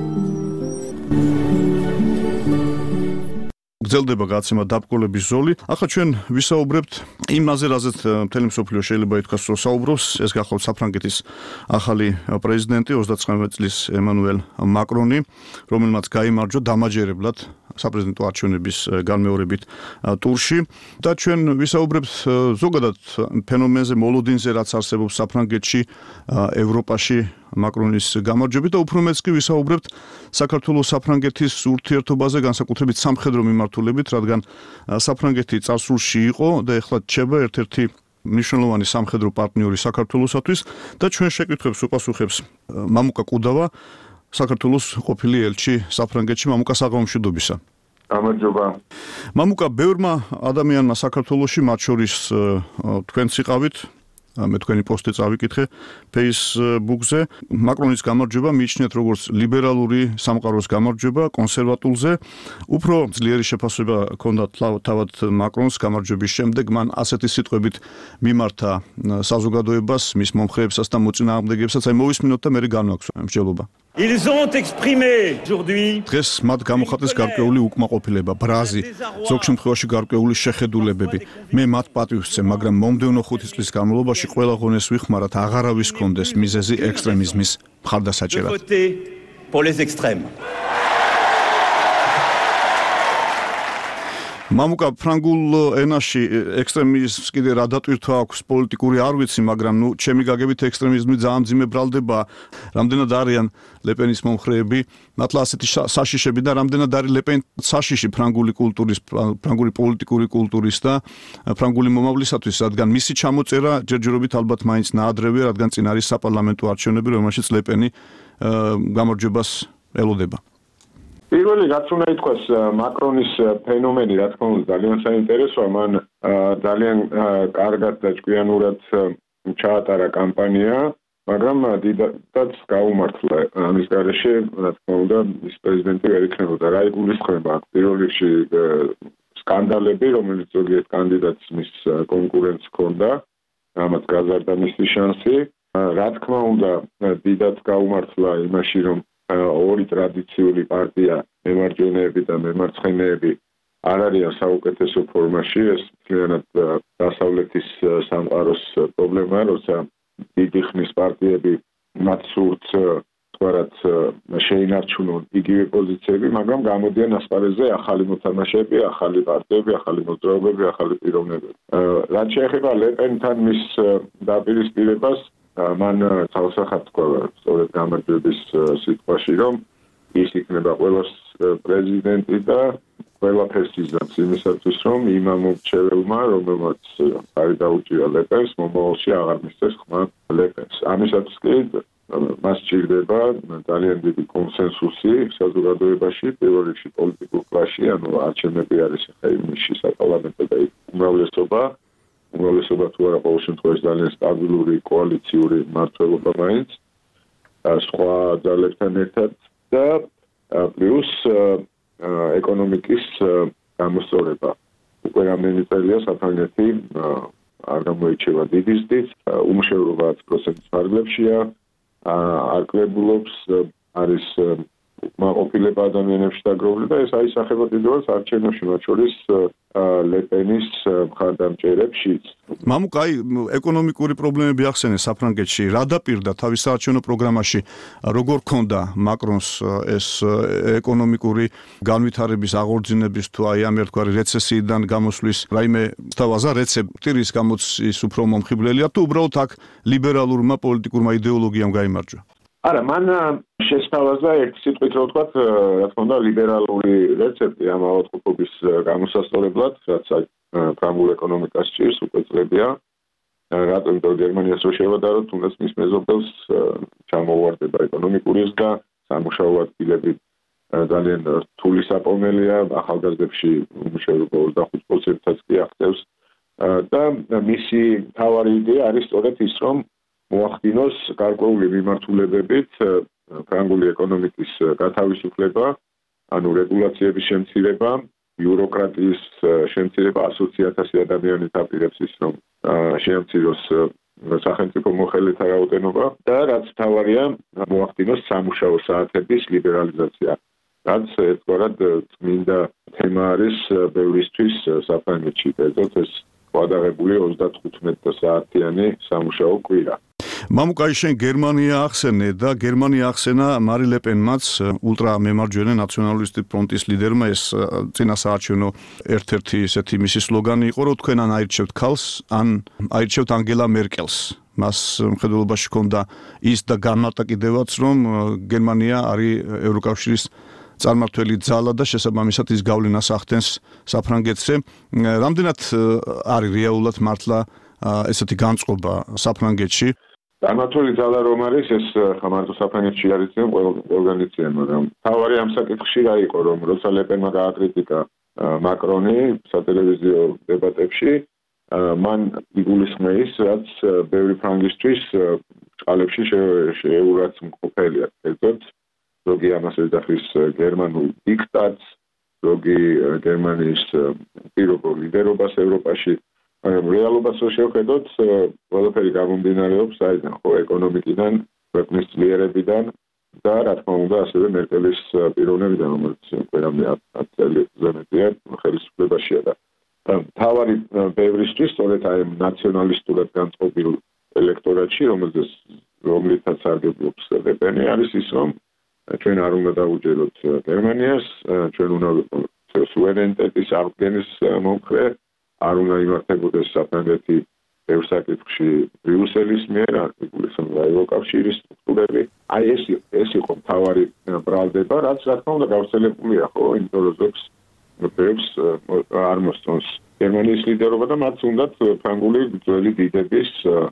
C: გრძელდება გადაცემა დაბრკოლების ზოლი. ახლა ჩვენ ვისაუბრებთ იმაზე, რაზეც მთელი მსოფლიო შეიძლება ითქვას, რომ საუბრობს. ეს გახლავთ საფრანგეთის ახალი პრეზიდენტი ოცდათხმეტ წლის ემანუელ მაკრონი, რომელმაც გაიმარჯვა დამაჯერებლად საპრეზიდენტო არჩევნების განმეორებით ტურში და ჩვენ ვისაუბრებთ ზოგადად ფენომენზე, მოლოდინზე, რაც არსებობს საფრანგეთში, ევროპაში მაკრონის გამარჯვებით და უფრო მეც კი ვისაუბრებთ საქართველოს საფრანგეთის ურთიერთობაზე, განსაკუთრებით სამხედრო მიმართულებით, რადგან საფრანგეთი წარსულში იყო და ეხლა რჩება ერთ-ერთი მნიშვნელოვანი სამხედრო პარტნიორი საქართველოსათვის და ჩვენ შეკითხვებს უპასუხებს მამუკა კუდავა, საქართველოს ყოფილი ელჩი საფრანგეთში. მამუკა, საღამომშვიდობისა.
E: გამარჯობა.
C: მამუკა, ბევრმა ადამიანმა საქართველოში, მათ შორის თქვენც იყავით, მე თქვენი პოსტი წავიკითხე Facebook-ზე. მაკრონის გამარჯვება მიიჩნიათ როგორც ლიბერალური სამყაროს გამარჯვება კონსერვატულზე. უფრო ძლიერი შეფასება ჰქონდა თავად მაკრონს გამარჯვების შემდეგ. მან ასეთი სიტყვებით მიმართა საზოგადოებას, მის მომხრეებსაც და მოწინააღმდეგეებსაც. აი მოვისმინოთ და მე განვაქვს მსჯელობა.
N: Ils ont exprimé aujourd'hui
C: დღეს მათ გამოხატეს გარკვეული უკმაყოფილება, ბრაზი, ზოგ შემთხვევაში გარკვეული შეხედულებები. მე მათ პატივს ვცემ, მაგრამ მომდევნო ხუთი წლის განმავლობაში ყველა ღონეს ვიხმარათ, აღარავის კონდეს მიზეზი ექსტრემიზმის მხარდასაჭერად.
N: pour les extrêmes.
C: მამუკა, ფრანგულ ენაში ექსტრემიზმს კიდე რა დატვირთვა აქვს პოლიტიკური არ ვიცი, მაგრამ ნუ ჩემი გაგებით ექსტრემიზმი ძალიან მძიმე ბრალდება. რამდენად არიან ლეპენის მომხრეები, მართლა ასეთი საშიშები და რამდენად არის ლეპენ საშიში ფრანგული კულტურის, ფრანგული პოლიტიკური კულტურის და ფრანგული მომავლისათვის, რადგან მისი ჩამოწერა ჯერჯერობით ალბათ მაინც ნაადრევია, რადგან წინ არის საპარლამენტო არჩევნები, რომელშიც ლეპენი გამარჯვებას ელოდება.
E: პირველი რაც უნდა ითქვას, მაკრონის ფენომენი, რა თქმა უნდა, ძალიან საინტერესოა, მან ძალიან კარგად და ჭკვიანურად ჩაატარა კამპანია, მაგრამ დიდად გაუმართლა ამის გარეშე, რა თქმა უნდა, ის პრეზიდენტი ვერ იქნებოდა. რა იგულისხმება აქ? პირველ რიგში სკანდალები, რომელიც ზოგიერთ კანდიდატს მის კონკურენტს ჰქონდა, ამაც გაზარდა მისი შანსი. რა თქმა უნდა, დიდად გაუმართლა იმაში, რომ ორი ტრადიციული პარტია, მემარჯვენეები და მემარცხენეები არ არიან საუკეთესო ფორმაში. ეს მთლიანად დასავლეთის სამყაროს პრობლემაა, როცა დიდი ხნის პარტიები მათ სურთ თქვათ შეინარჩუნონ იგივე პოზიციები, მაგრამ გამოდიან ასპარეზზე ახალი მოთამაშეები, ახალი პარტიები, ახალი მოძრაობები, ახალი პიროვნებები. რაც შეეხება ლეპენთან მის დაპირისპირებას, მან თავსახად თქვა სწორედ გამარჯვების სიტყვაში, რომ ის იქნება ყველას პრეზიდენტი და ყველაფერს იზამს იმისათვის, რომ იმ ამორჩეველმა, რომელმაც ხარი დაუჭირა ლეპენს, მომავალში აღარ მისცეს ხმა ლეპენს. ამისათვის კი მას სჭირდება ძალიან დიდი კონსენსუსი საზოგადოებაში, პირველ რიგში პოლიტიკურ კლასში, ანუ არჩევნები არის ახლა ივნისში საპარლამენტო და უმრავლესობა უმრავლესობა თუ არა ყოველ შემთხვევაში ძალიან სტაბილური კოალიციური მმართველობა მაინც სხვა ძალებთან ერთად და პლუს ეკონომიკის გამოსწორება. უკვე რამდენი წელია საფრანგეთი არ გამოირჩევა დიდი ზრდით, უმშევრობა ათი პროცენტის ფარგლებშია, არკლებულობს, არის უკმაყოფილება ადამიანებში დაგროვილი და ეს აისახება კიდევაც არჩევნებში, მათ შორის ლეპენის მხარდამჭერებშიც.
C: მამუკა, აი ეკონომიკური პრობლემები ახსენე საფრანგეთში. რა დაპირდა თავის საარჩევნო პროგრამაში, როგორ ქონდა მაკრონს ეს ეკონომიკური განვითარების აღორძინების თუ აი ამ ერთგვარი რეცესიიდან გამოსვლის რაიმე თავაზა რეცეპტი, რის გამოც ის უფრო მომხიბლელია თუ უბრალოდ აქ ლიბერალურმა პოლიტიკურმა იდეოლოგიამ გაიმარჯვა?
E: არა, მან შესთავაზა ერთ სიტყვით რო ვთქვათ, რა თქმა უნდა, ლიბერალური რეცეპტი ამ ავადმყოფობის გამოსასწორებლად, რაც ფრანგულ ეკონომიკას ჭირს უკვე წლებია. რატომ თუ გერმანიას რო შევადაროთ, თუნდაც მის მეზობელს ჩამოუვარდება ეკონომიკური ზრდა, სამუშაო ადგილები ძალიან რთული საპოვნელია, ახალგაზრდებში უმუშევრობა ოცდახუთ პროცენტსაც კი აღწევს და მისი მთავარი იდეა არის სწორედ ის, რომ მოახდინოს გარკვეული მიმართულებებით ფრანგული ეკონომიკის გათავისუფლება, ანუ რეგულაციების შემცირება, ბიუროკრატიის შემცირება, ასოცი ათასი ადამიანი დაპირებს ის, რომ შეამციროს სახელმწიფო მოხელეთა რაოდენობა და რაც მთავარია, მოახდინოს სამუშაო საათების ლიბერალიზაცია. რაც ერთგვარად წმინდა თემა არის ბევრისთვის საფრანგეთში. კერძოდ ეს გადაღებული ოცდათხუთმეტ საათიანი სამუშაო კვირა.
C: მამუკა, შენ გერმანია ახსენე და გერმანია ახსენა მარი ლე პენმაც, ულტრამემარჯვენე ნაციონალისტი ფრონტის ლიდერმა. ეს წინა საარჩევნო ერთ-ერთი ესეთი მისი სლოგანი იყო, რომ თქვენ ან აირჩევთ ქალს, ან აირჩევთ ანგელა მერკელს. მას მხედველობაში ჰქონდა ის და განმარტა კიდევაც, რომ გერმანია არის ევროკავშირის წარმართველი ძალა და შესაბამისად ის გავლენას ახდენს საფრანგეთზე. რამდენად არის რეალურად მართლა ესეთი განწყობა საფრანგეთში?
E: წარმართველი ძალა რომ არის, ეს ხამარტო საფრანგეთში არის ყველგან იციან, მაგრამ თავარი ამ საკითხში რა იყო, რომ როცა ლე პენმა გააკრიტიკა მაკრონი სატელევიზიო დებატებში, მან იგულისხმეს, რაც ბევრი ფრანგისთვის წყალებში შეეურაც მყოფელია. კერძოდ ზოგი ამას ეძახის გერმანულ დიქტატს, ზოგი გერმანიის პირობ ლიდერობას ევროპაში. რეალობას რო შევხედოთ, ყველაფერი გამომდინარეობს აიდან, ხო, ეკონომიკიდან, ქვეყნის ძლიერებიდან და რა თქმა უნდა, ასევე მერკელის პიროვნებიდან, რომელიც ყველამე ათ წელიწადზე მეტია ხელისუფლებაშია და მთავარი ბევრისთვის სწორედ აი ნაციონალისტურად განწყობილ ელექტორატში, რომელზეც რომლითაც სარგებლობს ლე პენი, არის ის, რომ ჩვენ არ უნდა დაუჯეროთ გერმანიას, ჩვენ უნდა ვიყოთ სუვერენიტეტის აღდგენის მომხრე, არ უნდა იმართებოდეს საფრანგეთი ბევრ საკითხში ბრიუსელის მიერ, იგულისხმება ევროკავშირის სტრუქტურები. აი ეს ეს იყო მთავარი ბრალდება, რაც რა თქმა უნდა გავრცელებულია, ხო, იმიტომ რომ ზოგს ბევრს არ მოსწონს გერმანიის ლიდერობა და მათ უნდათ ფრანგული ძველი დიდების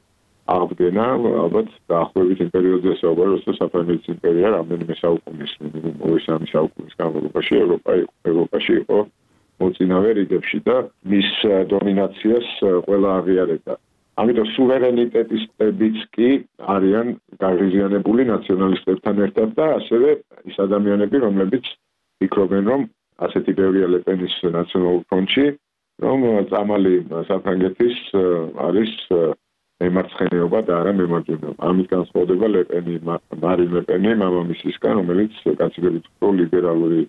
E: აღდგენა, ალბათ დაახლოებით იმ პერიოდზე საუბარი, როცა საფრანგეთის იმპერია რამდენიმე საუკუნის, მინიმუმ ორი სამი საუკუნის განმავლობაში ევროპაში იყო მოწინავე რიგებში და მის დომინაციას ყველა აღიარებდა. ამიტომ სუვერენიტეტისებიც კი არიან გაღიზიანებული ნაციონალისტებთან ერთად და ასევე ის ადამიანები, რომლებიც ფიქრობენ, რომ ასეთი ბევრია ლე პენის ნაციონალურ ფრონტში, რომ წამალი საფრანგეთის არის მემარცხენეობა და არა მემარჯვენეობა. ამით განსხვავდება ლე პენი, მარი ლე პენი მამამისისგან, რომელიც კაცობრიობით ლიბერალური.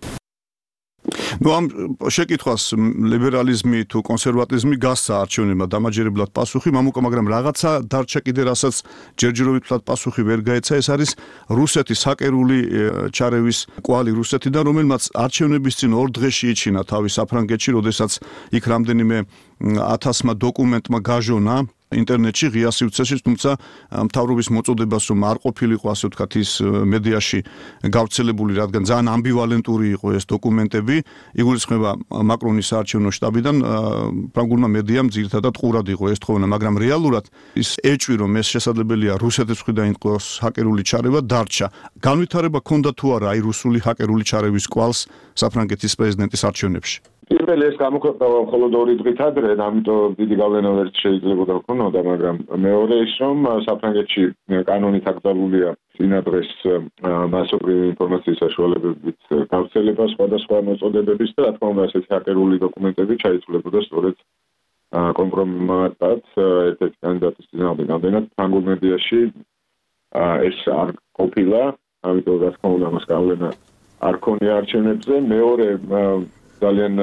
C: ნუ ამ შეკითხვას ლიბერალიზმი თუ კონსერვატიზმი გასცა არჩევნებმა დამაჯერებლად პასუხი, მამუკა, მაგრამ რაღაცა დარჩა კიდე, რასაც ჯერჯერობით ვთქვათ პასუხი ვერ გაეცა, ეს არის რუსეთის ჰაკერული ჩარევის კვალი რუსეთიდან, რომელმაც არჩევნების წინ ორ დღეში იჩინა თავი საფრანგეთში, როდესაც იქ რამდენიმე ათასმა დოკუმენტმა გაჟონა ინტერნეტში ღია სივრცეში, თუმცა მთავრობის მოწოდებას რომ არ ყოფილიყო, ასე ვთქვათ, ის მედიაში გავრცელებული, რადგან ძალიან ამბივალენტური იყო ეს დოკუმენტები, იგულისხმება მაკრონის საარჩევნო შტაბიდან ფრანგულმა მედიამ ძირითადად ყურად იყო ეს თხოვნა, მაგრამ რეალურად ის ეჭვი, რომ ეს შესაძლებელია რუსეთის მხრიდან იყოს ჰაკერული ჩარევა, დარჩა. განვითარება ჰქონდა თუ არა აი რუსული ჰაკერული ჩარევის კვალს საფრანგეთის პრეზიდენტის არჩევნებში?
E: პირველი ეს გამოქვეყნდა მხოლოდ ორი დღით ადრე, ამიტომ დიდი გავლენა ვერ შეიძლებოდა ქონოდა, მაგრამ მეორე ის, რომ საფრანგეთში კანონით აკრძალულია წინადღეს მასობრივი ინფორმაციის საშუალებებით გავრცელება სხვადასხვა მოწოდებების და რა თქმა უნდა ასეთი ჰაკერული დოკუმენტები ჩაითვლებოდა სწორედ კომპრომატად ერთ-ერთი კანდიდატის წინააღმდეგ. რამდენად ფრანგულ მედიაში ეს არ ყოფილა, ამიტომ რა თქმა უნდა მას გავლენა არ ქონია არჩევნებზე. მეორე ძალიან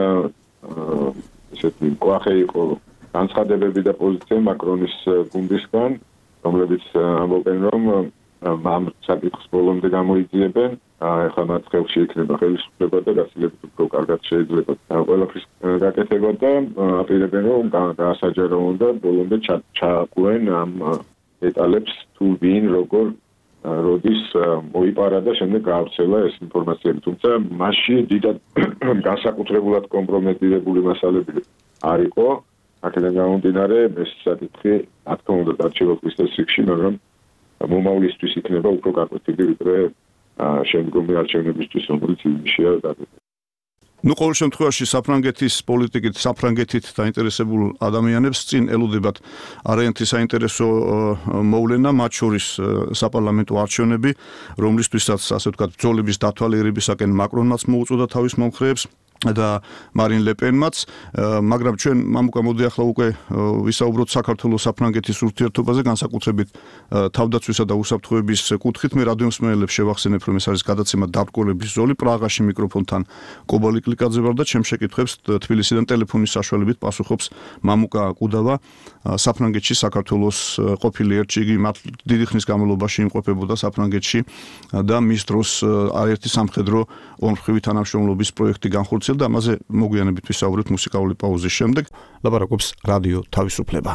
E: ესეთი კვახე იყო განცხადებები და პოზიცია მაკრონის გუნდისგან, რომლებიც ამბობენ, რომ ამ საკითხს ბოლომდე გამოიძიებენ, ახლა მათ ხელში იქნება ხელისუფლება და გაცილებით უფრო კარგად შეიძლება ყველაფრის გაკეთება და აპირებენ, რომ გაასაჯაროონ და ბოლომდე ჩააკვენ ამ დეტალებს თუ ვინ როგორ როდის მოიპარა და შემდეგ გაავრცელა ეს ინფორმაციები. თუმცა მასში დიდად განსაკუთრებულად კომპრომეტირებული მასალები არ იყო. აქედან გამომდინარე, ეს საკითხი რა თქმა უნდა დარჩება ქრისტეს რიგში, მაგრამ მომავლისთვის იქნება უფრო გაკვეთილი ვიდრე შემდგომი არჩევნებისთვის, რომელიც ივნისშია დაგეგმილი.
C: ნუ ყოველ შემთხვევაში საფრანგეთის პოლიტიკით, საფრანგეთით დაინტერესებულ ადამიანებს წინ ელოდებათ არაერთი საინტერესო მოვლენა, მათ შორის საპარლამენტო არჩევნები, რომლისთვისაც ასე ვთქვათ, ბრძოლების დათვალიერებისაკენ მაკრონმაც მოუწოდა თავის მომხრეებს და მარინ ლეპენმაც, მაგრამ ჩვენ მამუკა მოდი ახლა უკვე ვისაუბროთ საქართველოს საფრანგეთის ურთიერთობაზე, განსაკუთრებით თავდაცვისა და უსაფრთხოების კუთხით. მე რადიო მსმენელებს შევახსენებ, რომ ეს არის გადაცემა დაბრკოლების ზოლი, პრაღაში მიკროფონთან კობალი კლიკაძე ვარ და ჩემს შეკითხვებს თბილისიდან ტელეფონის საშუალებით პასუხობს მამუკა კუდავა, საფრანგეთში საქართველოს ყოფილი ერთში, იგი დიდი ხნის განმავლობაში იმყოფებოდა საფრანგეთში და მის დროს არაერთი სამხედრო ორმხრივი თანამშრომლობის პროექტი განხორციელდა. და ამაზე მოგვიანებით ვისაუბრებთ მუსიკალური პაუზის შემდეგ. ლაპარაკობს რადიო თავისუფლება.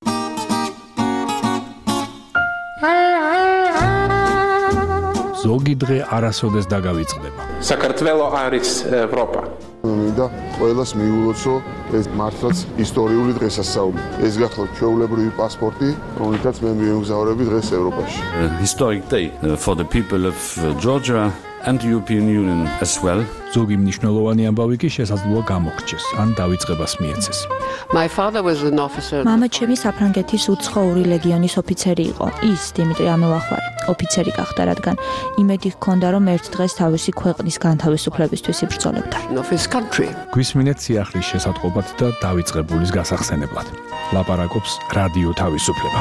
B: ზოგი დღე არასოდეს დაგავიწყდება.
O: საქართველო არის ევროპა.
P: მინდა ყველას მიულოცო ეს მართლაც ისტორიული დღესასწაული. ეს გახლავთ ჩვეულებრივი პასპორტი, რომელთაც მე მიემგზავრები დღეს ევროპაში.
Q: Historic day for the people of Georgia and the European Union as well.
B: ზოგი მნიშვნელოვანი ამბავი კი შესაძლოა გამოგრჩეს, ან დავიწყებას მიეცეს.
R: My father was an officer.
S: მამა ჩემი საფრანგეთის უცხოური ლეგიონის ოფიცერი იყო. ის დიმიტრი ამელახვარი ოფიცერი გახდა, რადგან იმედი ჰქონდა, რომ ერთ დღეს თავისი ქვეყნის განთავისუფლებისთვის იბრძოლებდა.
B: გვისმინეთ სიახლის შესატყობად და დავიწყებულის გასახსენებლად. ლაპარაკობს რადიო თავისუფლება.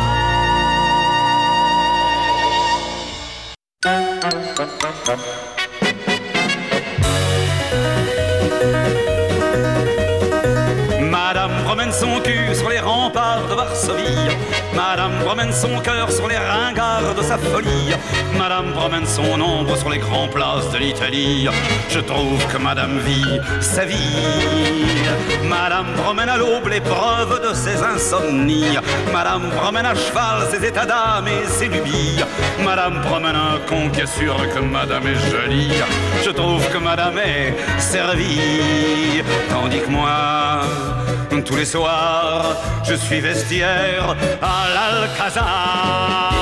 T: Madame promène son cul sur les remparts de Varsovie. Madame promène son cœur sur les ringards de sa folie. Madame promène son ombre sur les grandes places de l'Italie. Je trouve que Madame vit sa vie. Madame promène à l'aube les preuves de ses insomnies. Madame promène à cheval ses états d'âme et ses lubies. Madame promène un con qui est sûr que Madame est jolie. Je trouve que Madame est servie. Tandis que moi, tous les soirs, je suis vestiaire à l'Alcazar.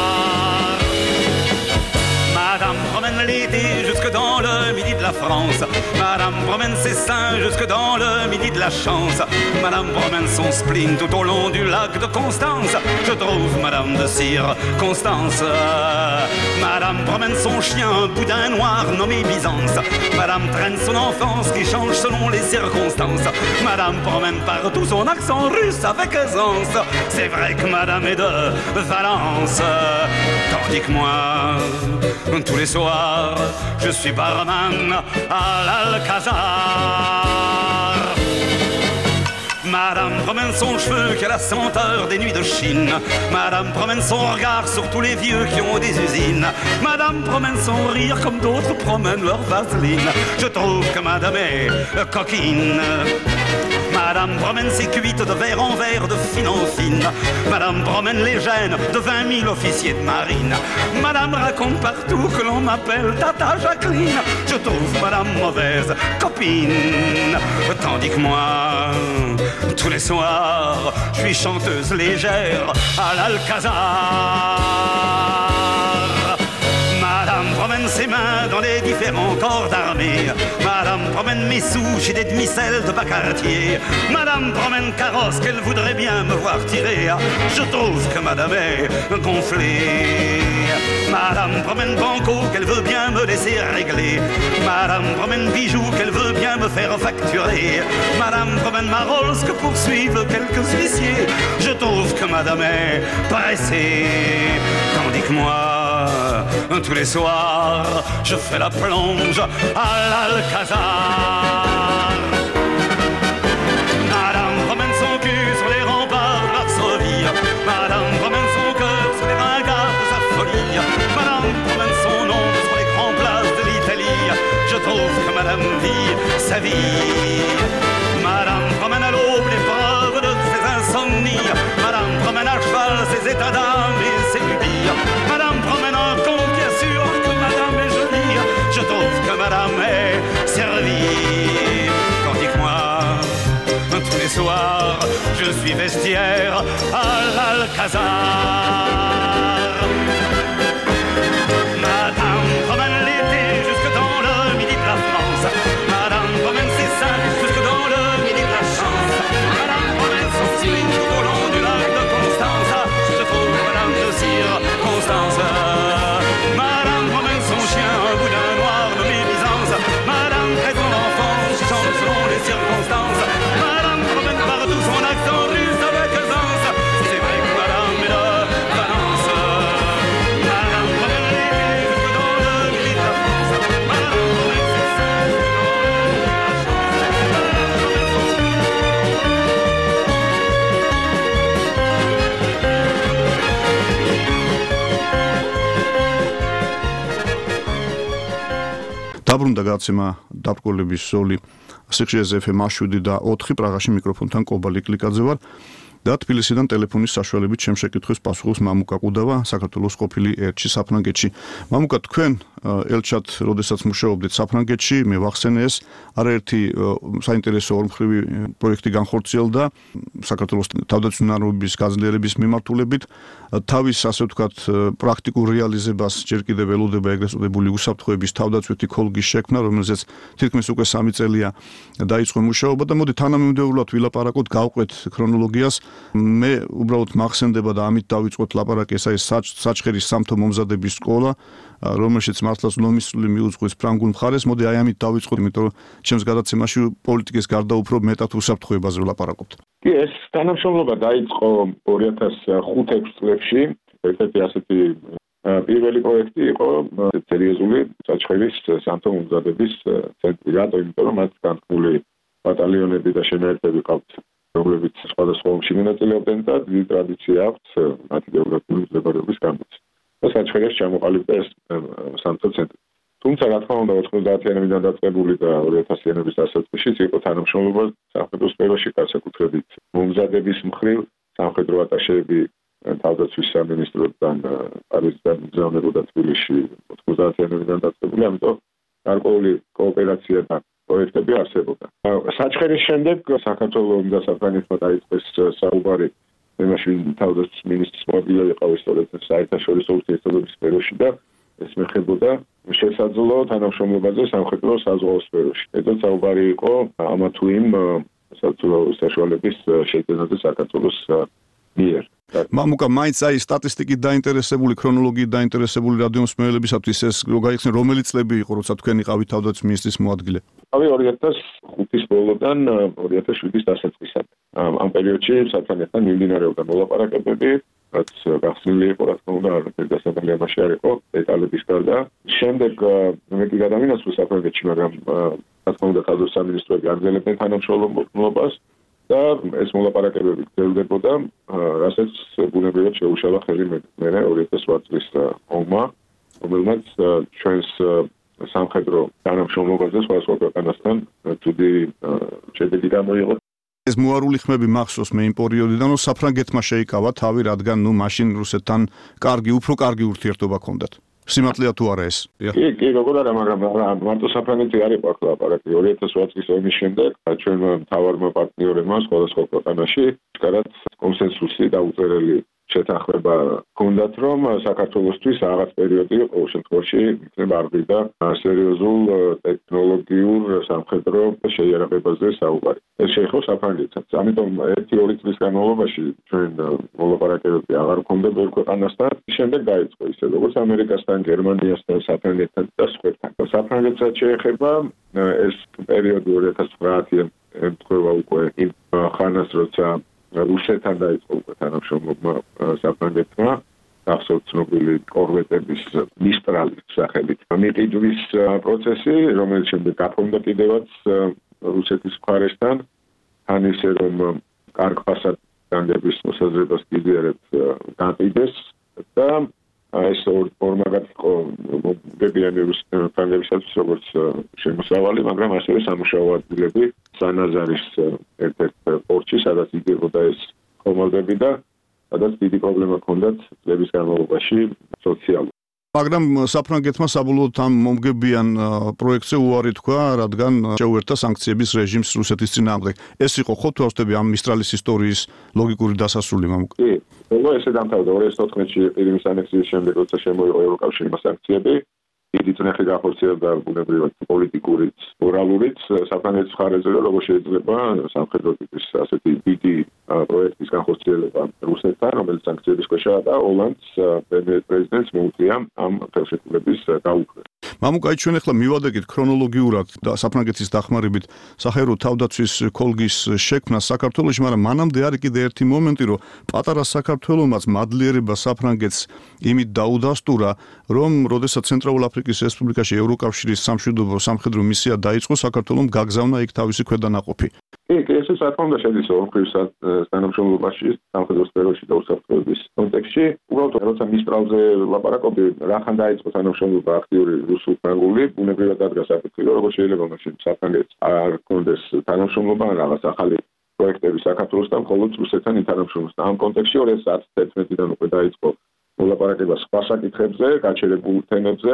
T: Madame promène l'été jusque dans le midi de la France. Madame promène ses seins jusque dans le midi de la chance. Madame promène son spleen tout au long du lac de Constance. Je trouve Madame de Cire Constance. Madame promène son chien, un boudin noir nommé Byzance. Madame traîne son enfance qui change selon les circonstances. Madame promène partout son accent russe avec aisance. C'est vrai que Madame est de Valence. Tandis que moi, tous les soirs, je suis barman à l'Alcazar. Madame promène son cheveu qui a la senteur des nuits de Chine. Madame promène son regard sur tous les vieux qui ont des usines. Madame promène son rire comme d'autres promènent leur vaseline. Je trouve que Madame est coquine. Madame promène ses cuites de verre en verre, de fine en fine. Madame promène les gènes de vingt mille officiers de marine. Madame raconte partout que l'on m'appelle Tata Jacqueline. Je trouve Madame mauvaise copine. Tandis que moi, tous les soirs, je suis chanteuse légère à l'Alcazar. Madame promène ses mains dans les différents corps d'armée. Madame promène mes sous chez des demi-selles de bas quartier. Madame promène carrosse qu'elle voudrait bien me voir tirer. Je trouve que Madame est gonflée. Madame promène banco qu'elle veut bien me laisser régler. Madame promène bijoux qu'elle veut bien me faire facturer. Madame promène ma Rolls que poursuivent quelques huissiers. Je trouve que Madame est pressée. Tandis que moi, tous les soirs, je fais la plonge à l'Alcazar. Madame promène son cul sur les remparts de Varsovie. Madame promène son cœur sur les ringards de sa folie. Madame promène son ombre sur les grandes places de l'Italie. Je trouve que Madame vit sa vie. Madame promène à l'aube les preuves de ses insomnies. Madame promène à cheval ses états d'âme et ses lubies. Madame promène un con qui assure que Madame est jolie. Je trouve que Madame est servie. Tandis que moi, tous les soirs, je suis vestiaire à l'Alcazar. Madame promène l'été
C: დაბრუნდა გადაცემა დაბრკოლების ზოლი სიხშირეზე ეფ ემ შვიდი და ოთხი პრაღაში მიკროფონთან კობალი კლიკაძე ვარ და თბილისიდან ტელეფონის საშუალებით ჩემ შეკითხვის პასუხობს მამუკა ყუდავა, საქართველოს ყოფილი ელჩი საფრანგეთში. მამუკა, თქვენ ელჩად როდესაც მუშაობდით საფრანგეთში, მე ვახსენე ეს არაერთი საინტერესო ორმხრივი პროექტი განხორციელდა საქართველოს თავდაცვითი გაძლიერების მიმართულებით, თავის ასე ვთქვათ პრაქტიკულ რეალიზებას ჯერ კიდევ ველოდება ეგრეთ წოდებული უსაფრთხოების თავდაცვითი ქოლგის შექმნა, რომელზეც თითქმის უკვე სამი წელია დაიწყო მუშაობა და მოდი თანამიმდევრულად ვილაპარაკოთ, გავყვეთ ქრონოლოგიას. მე უბრალოდ მახსენდება და ამით დავიწყოთ ლაპარაკი, ეს არის საჩხერის სამთო მომზადების სკოლა, რომელშიც მართლაც ლომისული მიუძღვის ფრანგულ მხარეს. მოდი აი ამით დავიწყოთ, იმიტომ რომ ჩემს გადაცემაში პოლიტიკის გარდა უფრო მეტად უსაფრთხოებაზე ვლაპარაკობთ.
E: კი, ეს თანამშრომლობა დაიწყო ორი ათას ხუთი ექვსი წლებში. ერთ-ერთი ასეთი პირველი პროექტი იყო სერიოზული საჩხერის სამთო მომზადების ცენტრი. რატო? იმიტომ რომ მათ განთქმული ბატალიონები და შენაერთები ყავთ, რომლებიც სხვადასხვა ომში მონაწილეობდნენ და დიდი ტრადიცია აქვთ მათი გეოგრაფიული მდებარეობის გამოც. და საჩხერეს ჩამოყალიბდა ეს სამთო ცენტრი. თუმცა რა თქმა უნდა ოცდაათიანებიდან დაწყებული და ორი ათასიანების დასაწყისშიც იყო თანამშრომლობა სამხედრო სფეროში, განსაკუთრებით მომზადების მხრივ სამხედრო ატაშეები თავდაცვის სამინისტროდან პარიზიდან მგზავნებოდა თბილისში ოცდაათიანებიდან დაწყებული, ამიტომ გარკვეული კოოპერაცია და პროექტები არსებობდა. საჩხერის შემდეგ საქართველოს და საფრანგეთმა დაიწყეს საუბარი იმაში თავდაცვის მინისტრის მოადგილე ყავ ისტორიულ საერთაშორისო ურთიერთობების სფეროში და ეს მეხებოდა შესაძლო თანამშრომლობაზე სამხედრო საზღვაო სფეროში. ეს საუბარი იყო ამა თუ იმ საშუალების შეძენაზე საქართველოს მიერ.
C: მამუკა, მაინც აი სტატისტიკით დაინტერესებული, ქრონოლოგიით დაინტერესებული რადიომსმენელებისათვის ეს რო გაიხსნე, რომელი წლები იყო, როცა თქვენ იყავით თავდაცვის მინისტრის მოადგილე?
E: ავი ორი ათას ხუთის ბოლოდან ორი ათას შვიდის დასაწყისამდე. ამ პერიოდში საფრანგეთთან მიმდინარეობდა მოლაპარაკებები, რაც გახსნილი იყო, რა თქმა უნდა, არაფერი დასაწყისი ამაში არ იყო, დეტალების გარდა. შემდეგ მე კი გადავინაცვლე საფრანგეთში, მაგრამ რა თქმა უნდა, თავდაცვის სამინისტროები აგრძელებდნენ თანამშრომლობას და ეს მოლაპარაკებები გრძელდებოდა, რასაც ბუნებრივად შეუშალა ხელი მე ორი ათას ოთხ წლის ომმა, რომელმაც ჩვენს სამხედრო თანამშრომლობაზე სხვადასხვა ქვეყანასთან თუდი შედეგი გამოიღო.
C: ეს მოარული ხმები მახსოვს მე იმ პერიოდიდან, რომ საფრანგეთმა შეიკავა თავი, რადგან ნუ მაშინ რუსეთთან კარგი, უფრო კარგი ურთიერთობა ჰქონდათ. სიმართლეა თუ არა ეს?
E: კი, კი, როგორ არა, მაგრამ მარტო საფრანგეთი არ იყო ახლა ლაპარაკი. ორი ათას ოთხ წლის ომის შემდეგ ჩვენმა მთავარმა პარტნიორებმა სხვადასხვა ქვეყანაში კარგად კონსენსუსი და უწერელი შეთანხმება ჰქონდათ, რომ საქართველოსთვის რაღაც პერიოდი ყოველ შემთხვევაში იქნება არბიდა სერიოზულ ტექნოლოგიურ სამხედრო შეიარაღებაზე საუბარი. ეს შეეხო საფრანგეთსაც. ამიტომ ერთი-ორი წლის განმავლობაში ჩვენ მოლაპარაკებები აღარ ჰქონდა ბევრ ქვეყანასთან. შემდეგ დაიწყო ისე როგორც ამერიკასთან, გერმანიასთან, საფრანგეთთან და სხვებთან. საფრანგეთსაც შეეხება ეს პერიოდი ორი ათას ცხრაათი ემთხვევა უკვე იმ ხანას, როცა რუსეთთან დაიწყო უკვე თანამშრომლობა საფრანგეთმა, გახსოვთ ცნობილი კორვეტების მისტრალის სახელით მიყიდვის პროცესი, რომელიც შემდეგ გაფორმდა კიდევაც რუსეთის მხარესთან, თან ისე რომ კარგ ფასად განგების მოსაზრებას კიდევაც გაყიდეს და ეს ორ მაგათ იყო მოგებიანი ფრანგებისათვის როგორც შემოსავალი, მაგრამ ასევე სამუშაო ადგილები სანაზარის ერთ-ერთ პორტში, სადაც იგებოდა ეს ხომალდები და სადაც დიდი პრობლემა ჰქონდათ წლების განმავლობაში სოციალურად.
C: მაგრამ საფრანგეთმა საბოლოოდ ამ მომგებიან პროექტზე უარი თქვა, რადგან შეუერთდა სანქციების რეჟიმს რუსეთის წინააღმდეგ. ეს იყო ხო თუ ავსტები ამ მისტრალის ისტორიის ლოგიკური დასასრული, მამუკა?
E: კი, ბოლო ესე დამთავრდა ორი ათას ოთხში ყირიმის ანექსიის შემდეგ, როცა შემოიღო ევროკავშირმა სანქციები. დიდი წნეხი გახორციელდა ბუნებრივად პოლიტიკურიც, მორალურიც საფრანგეთის მხარეზე, როგორ შეიძლება სამხედრო ტიპის ასეთი დიდი პროექტის განხორციელება რუსეთთან, რომელიც სანქციების ქვეშაა და ოლანდს პრეზიდენტს მოუწია ამ ხელშეკრულების გაუქმება.
C: მამუკა, ჩვენ ახლა მივადეკით ქრონოლოგიურად და საფრანგეთის დახმარებით სახელმწიფო თავდაცვის ქოლგის შექმნა საქართველოში, მაგრამ მანამდე არის კიდე ერთი მომენტი, რომ პატარა საქართველომაც მადლიერება საფრანგეთს იმით დაუდასტურა, რომ როდესაც ცენტრალურ აფრიკის რესპუბლიკაში ევროკავშირის სამშვიდობო სამხედრო მისია დაიწყო, საქართველოს გაგზავნა იქ თავისი ქვედანაყოფი.
E: კი, კი, ეს საკმაოდ უნდა შედის ორქვის თანამშრომლობაში, სამხედრო სფეროში და უსაფრთხოების კონტექსტში. უბრალოდ როცა მისტრალზე ლაპარაკობდი, რახან დაიწყო თანამშრომლობა აქტიური რუსულ-ფრანგული, ბუნებრივად დადგა საფრთხე, როგორ შეიძლება მაშინ საფრანგეთს არ ჰქონდეს თანამშრომლობა ან რაღაც ახალი პროექტები საქართველოსთან, მხოლოდ რუსეთთან თანამშრომლობასთან. ამ კონტექსტში ორი ათას ათექვსმეტიდან უკვე დაიწყო მოლაპარაკება სხვა საკითხებზე, გაჩერებულ თემებზე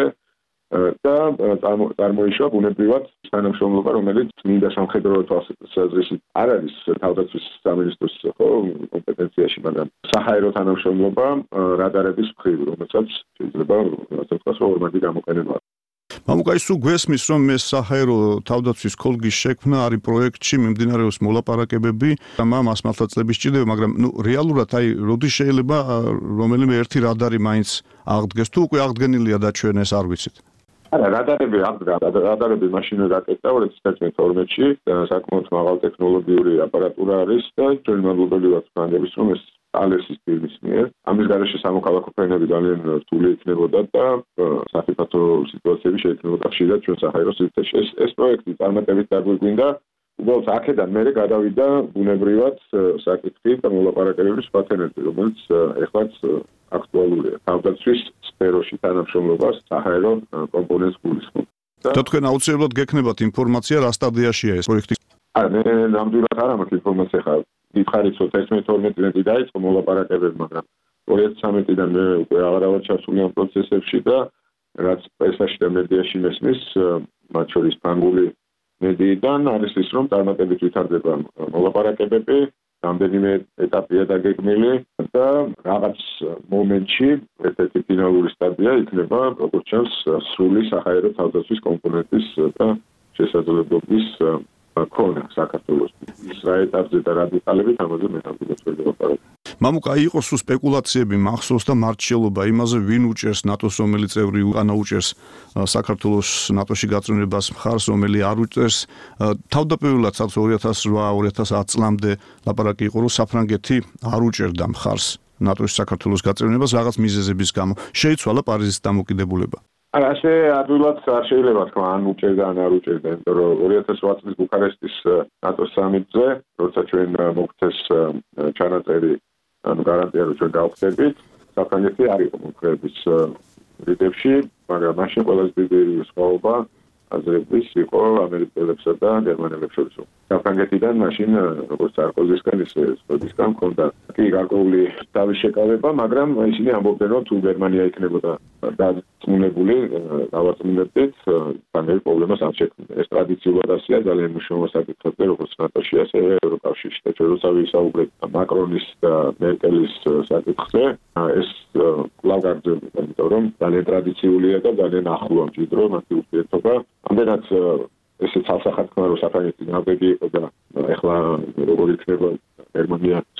E: და წარმოიშვა ბუნებრივად თანამშრომლობა, რომელიც მინდა სამხედრო თვალსაზრისით არ არის თავდაცვის სამინისტროს კომპეტენციაში, მაგრამ საჰაერო თანამშრომლობა რადარების მხრივ, რომელსაც შეიძლება ასე ვთქვათ, ორმაგი გამოყენება.
C: მამუკა, ის თუ გვესმის, რომ ეს საჰაერო თავდაცვის კოლგის შექმნა არის პროექტში, მიმდინარეობს მოლაპარაკებები, მას მართლა წლები სჭირდება, მაგრამ ნუ რეალურად აი როდის შეიძლება რომელიმე ერთი რადარი მაინც აღდგეს, თუ უკვე აღდგენილია და ჩვენ ეს არ ვიცით.
E: არა, რადარები აღდგა, რადარები მაშინ გაკეთდა ორი ათას ათექვსმეტში, საკმაოდ მაღალ ტექნოლოგიური აპარატურა არის და ჩვენ მადლობელი ვართ ფრანგების, რომ ეს ალესის ფირმის მიერ. ამის გარეშე სამოქალაქო ფრენები ძალიან რთული იქნებოდა და საფრთხო სიტუაციები შეექმნებოდა ხშირად ჩვენ საჰაერო სივრცეში. ეს ეს პროექტი წარმატებით დაგვიგვინდა. უბრალოდ აქედან მერე გადავიდა ბუნებრივად საკითხი და მოლაპარაკებები სხვა თემებზე, რომელიც ეხლაც აქტუალურია. თავდაცვის სფეროში თანამშრომლობას საჰაერო კომპონენტს გულისხმობს.
C: და თქვენ აუცილებლად გექნებათ ინფორმაცია რა სტადიაშია ეს პროექტი?
E: არა, მე ნამდვილად არ მაქვს ინფორმაცია ხარ. დიდხარით თერთმეტ თორმეტიდან დაიწყო მოლაპარაკებები, მაგრამ ორი ათას ცხრამეტიდან მე უკვე აღარავარ ჩასული ამ პროცესებში და რაც პრესაში და მედიაში მესმის, მათ შორის ფრანგული მედიიდან არის ის, რომ წარმატებით ვითარდება მოლაპარაკებები, რამდენიმე ეტაპია დაგეგმილი და რაღაც მომენტში ერთ-ერთი ფინალური სტადია იქნება, როგორც ჩანს, სრული საჰაერო თავდაცვის კომპონენტის და შესაძლებლობის ქონა საქართველოს. ის რა ეტაპზე და რა დეტალებით ამაზე მე ნამდვილად ვერ ვაპარაკობ.
C: მამუკა, იყო სულ სპეკულაციები მახსოვს და მართლობა იმაზე, ვინ უჭერს ნატოს რომელი წევრი უკანა უჭერს საქართველოს ნატოში გაწევრებას მხარს, რომელი არ უჭერს. თავდაპირველად ორი ათას ოთხ ორი ათას ათი წლამდე ლაპარაკი იყო, რომ საფრანგეთი არ უჭერდა მხარს ნატოში საქართველოს გაწევრებას რაღაც მიზეზების გამო. შეიცვალა პარიზის დამოკიდებულება.
E: არა, ასე ადვილად არ შეიძლება თქვა, ან უჭერდა, ან არ უჭერდა, იმიტომ რომ ორი ათას ოთხ წლის ბუქარესტის ნატოს სამიტზე, როცა ჩვენ მოგვცეს ჩანაწერი, ანუ გარანტია, რომ ჩვენ გავხდებით, საფრანგეთი არ იყო მომხრეების რიგებში, მაგრამ მაშინ ყველაზე დიდი სხვაობა აზრების იყო ამერიკელებსა და გერმანელებს შორის. საფრანგეთიდან მაშინ როგორც სარკოზისგან ისე სხვებისგან ჰქონდა კი გარკვეული თავის შეკავება, მაგრამ ისინი ამბობდნენ, რომ თუ გერმანია იქნებოდა დაწმუნებული, დავაწმუნებდით, ფრანგები პრობლემას არ შექმნიდა. ეს ტრადიციულად ასეა ძალიან მნიშვნელოვანი საკითხებზე, როგორც ნატოში, ასევე ევროკავშირში. და ჩვენ როცა ვისაუბრეთ მაკრონის და მერკელის საკითხზე, ეს კვლავ გაგრძელდება, იმიტომ რომ ძალიან ტრადიციულია და ძალიან ახლოა მჭიდრო მათი ურთიერთობა. ამდენად ესე ცალსახად თქვა, რომ საფრანგეთი ნაბედი იყო და ეხლა როგორ იქნება გერმანიას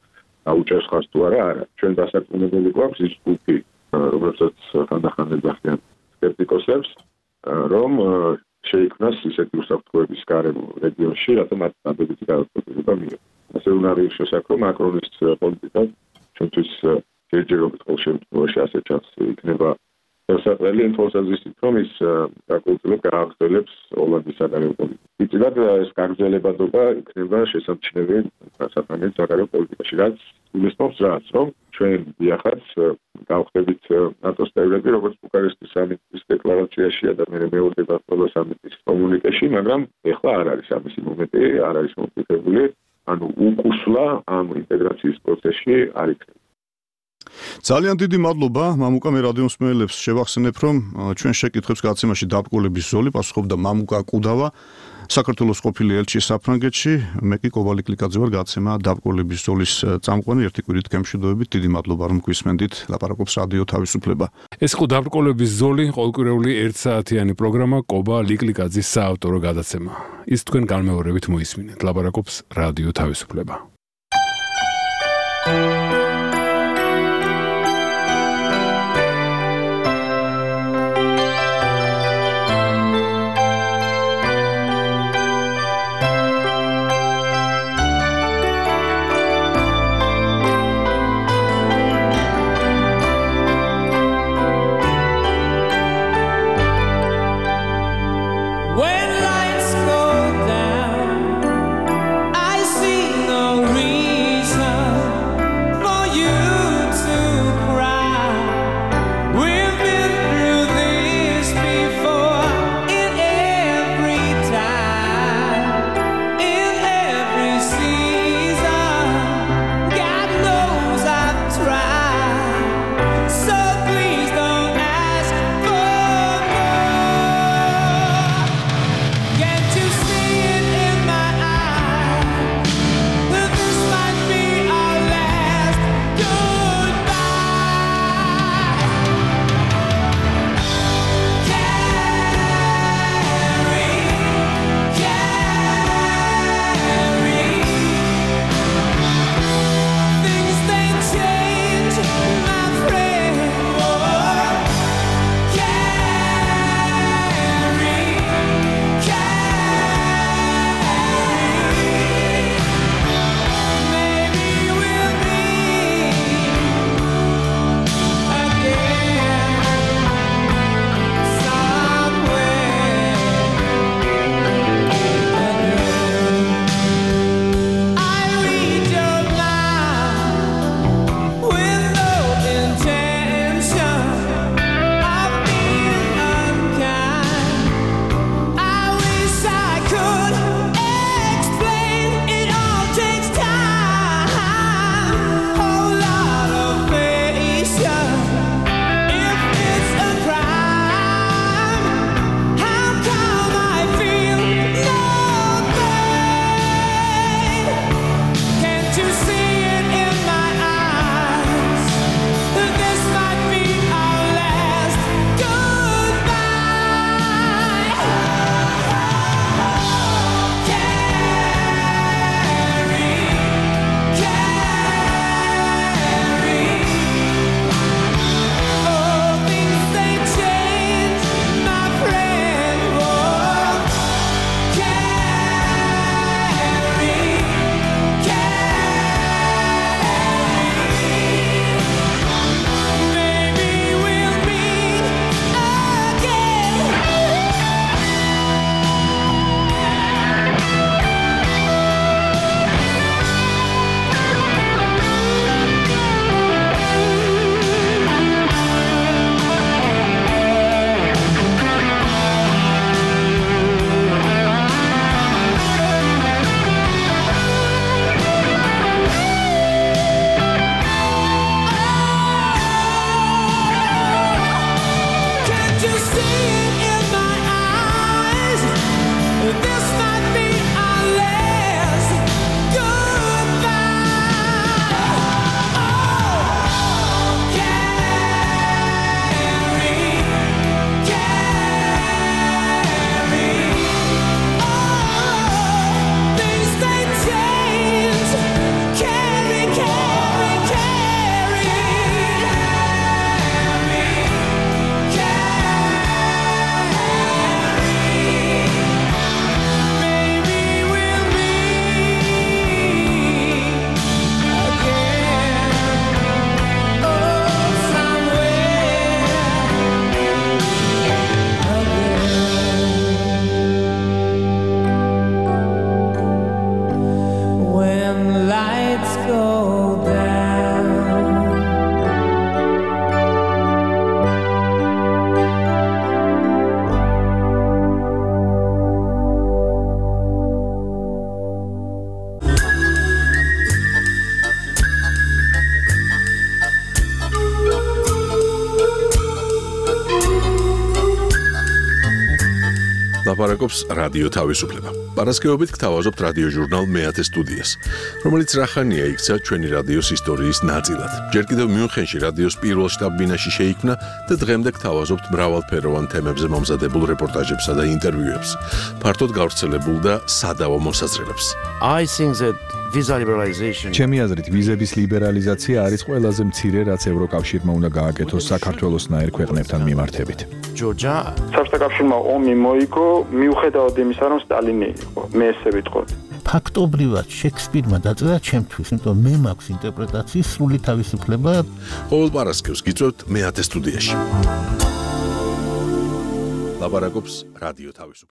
E: აუჭერს ხარს თუ არა, არა. ჩვენ დასაწყინებელი გვაქვს ის ჯგუფი, რომელსაც ხანდახან ეძახიან სკეპტიკოსებს, რომ შეიქმნას ისეთი უსაფრთხოების გარემო რეგიონში, რათა მათ ნაბედი გადაწყვეტილება მიიღოს. ასე უნდა არის შესაძლო მაკრონის პოლიტიკა ჩვენთვის ჯერჯერობით ყოველ შემთხვევაში ასე ჩანს იქნება ესატრელი თვალსაზრისით, რომ ის საკულტუროდ გააგრძელებს ოლანდის საგარეო პოლიტიკას. იწილად ეს გაგრძელებადობა იქნება შესამჩნევი საფრანგეთის საგარეო პოლიტიკაში, რაც გულისხმობს რაც, რომ ჩვენ დიახაც გავხდებით ნატოს წევრები, როგორც ბუქარესტის სამიტის დეკლარაციაშია და მე მეორე ბატონო სამიტის კომუნიკეში, მაგრამ ეხლა არ არის ამისი მომენტი, არ არის მომხდარებული, ანუ უკუსლა ამ ინტეგრაციის პროცესში არ იქნება.
C: ძალიან დიდი მადლობა, მამუკა, მე რადიო მსმენელებს შევახსენებ, რომ ჩვენ შეკითხვებს გაცემაში დაბრკოლების ზოლი პასუხობდა მამუკა კუდავა, საქართველოს ყოფილი ელჩი საფრანგეთში, მე კი კოვალი კლიკაძე ვარ, გაცემა დაბრკოლების ზოლის წამყვანი, ერთი კვირით გემშვიდობებით, დიდი მადლობა, რომ გვისმენდით, ლაპარაკობს რადიო თავისუფლება.
B: ეს იყო დაბრკოლების ზოლი, ყოველკვირეული ერთი საათიანი პროგრამა კობა ლიკლიკაძის საავტორო გადაცემა. ის თქვენ განმეორებით მოისმინეთ, ლაპარაკობს რადიო თავისუფლება.
A: ლაპარაკობს რადიო თავისუფლება. პარასკევობით გთავაზობთ რადიო ჟურნალ მეათე სტუდიას, რომელიც რახანია იქცა ჩვენი რადიოს ისტორიის ნაწილად. ჯერ კიდევ მიუნხენში რადიოს პირველ შტაბ-ბინაში შეიქმნა და დღემდე გთავაზობთ მრავალფეროვან თემებზე მომზადებულ რეპორტაჟებსა და ინტერვიუებს, ფართოდ გავრცელებულ და სადავო მოსაზრებებს.
U: I think that visa liberalization
V: ჩემი აზრით ვიზების ლიბერალიზაცია არის ყველაზე მცირე, რაც ევროკავშირმა უნდა გააკეთოს საქართველოსნაირ ქვეყნებთან მიმართებით.
U: Georgia
D: საბჭოთა კავშირმა ომი მოიგო მიუხედავად იმისა, რომ სტალინი იყო. მე ესე ვიტყოდი.
W: ფაქტობრივად შექსპირმა დაწერა ჩემთვის, იმიტომ მე მაქვს ინტერპრეტაციის სრული თავისუფლება.
A: ყოველ პარასკევს გიწევთ მეათე სტუდიაში. ლაპარაკობს რადიო თავისუფლება.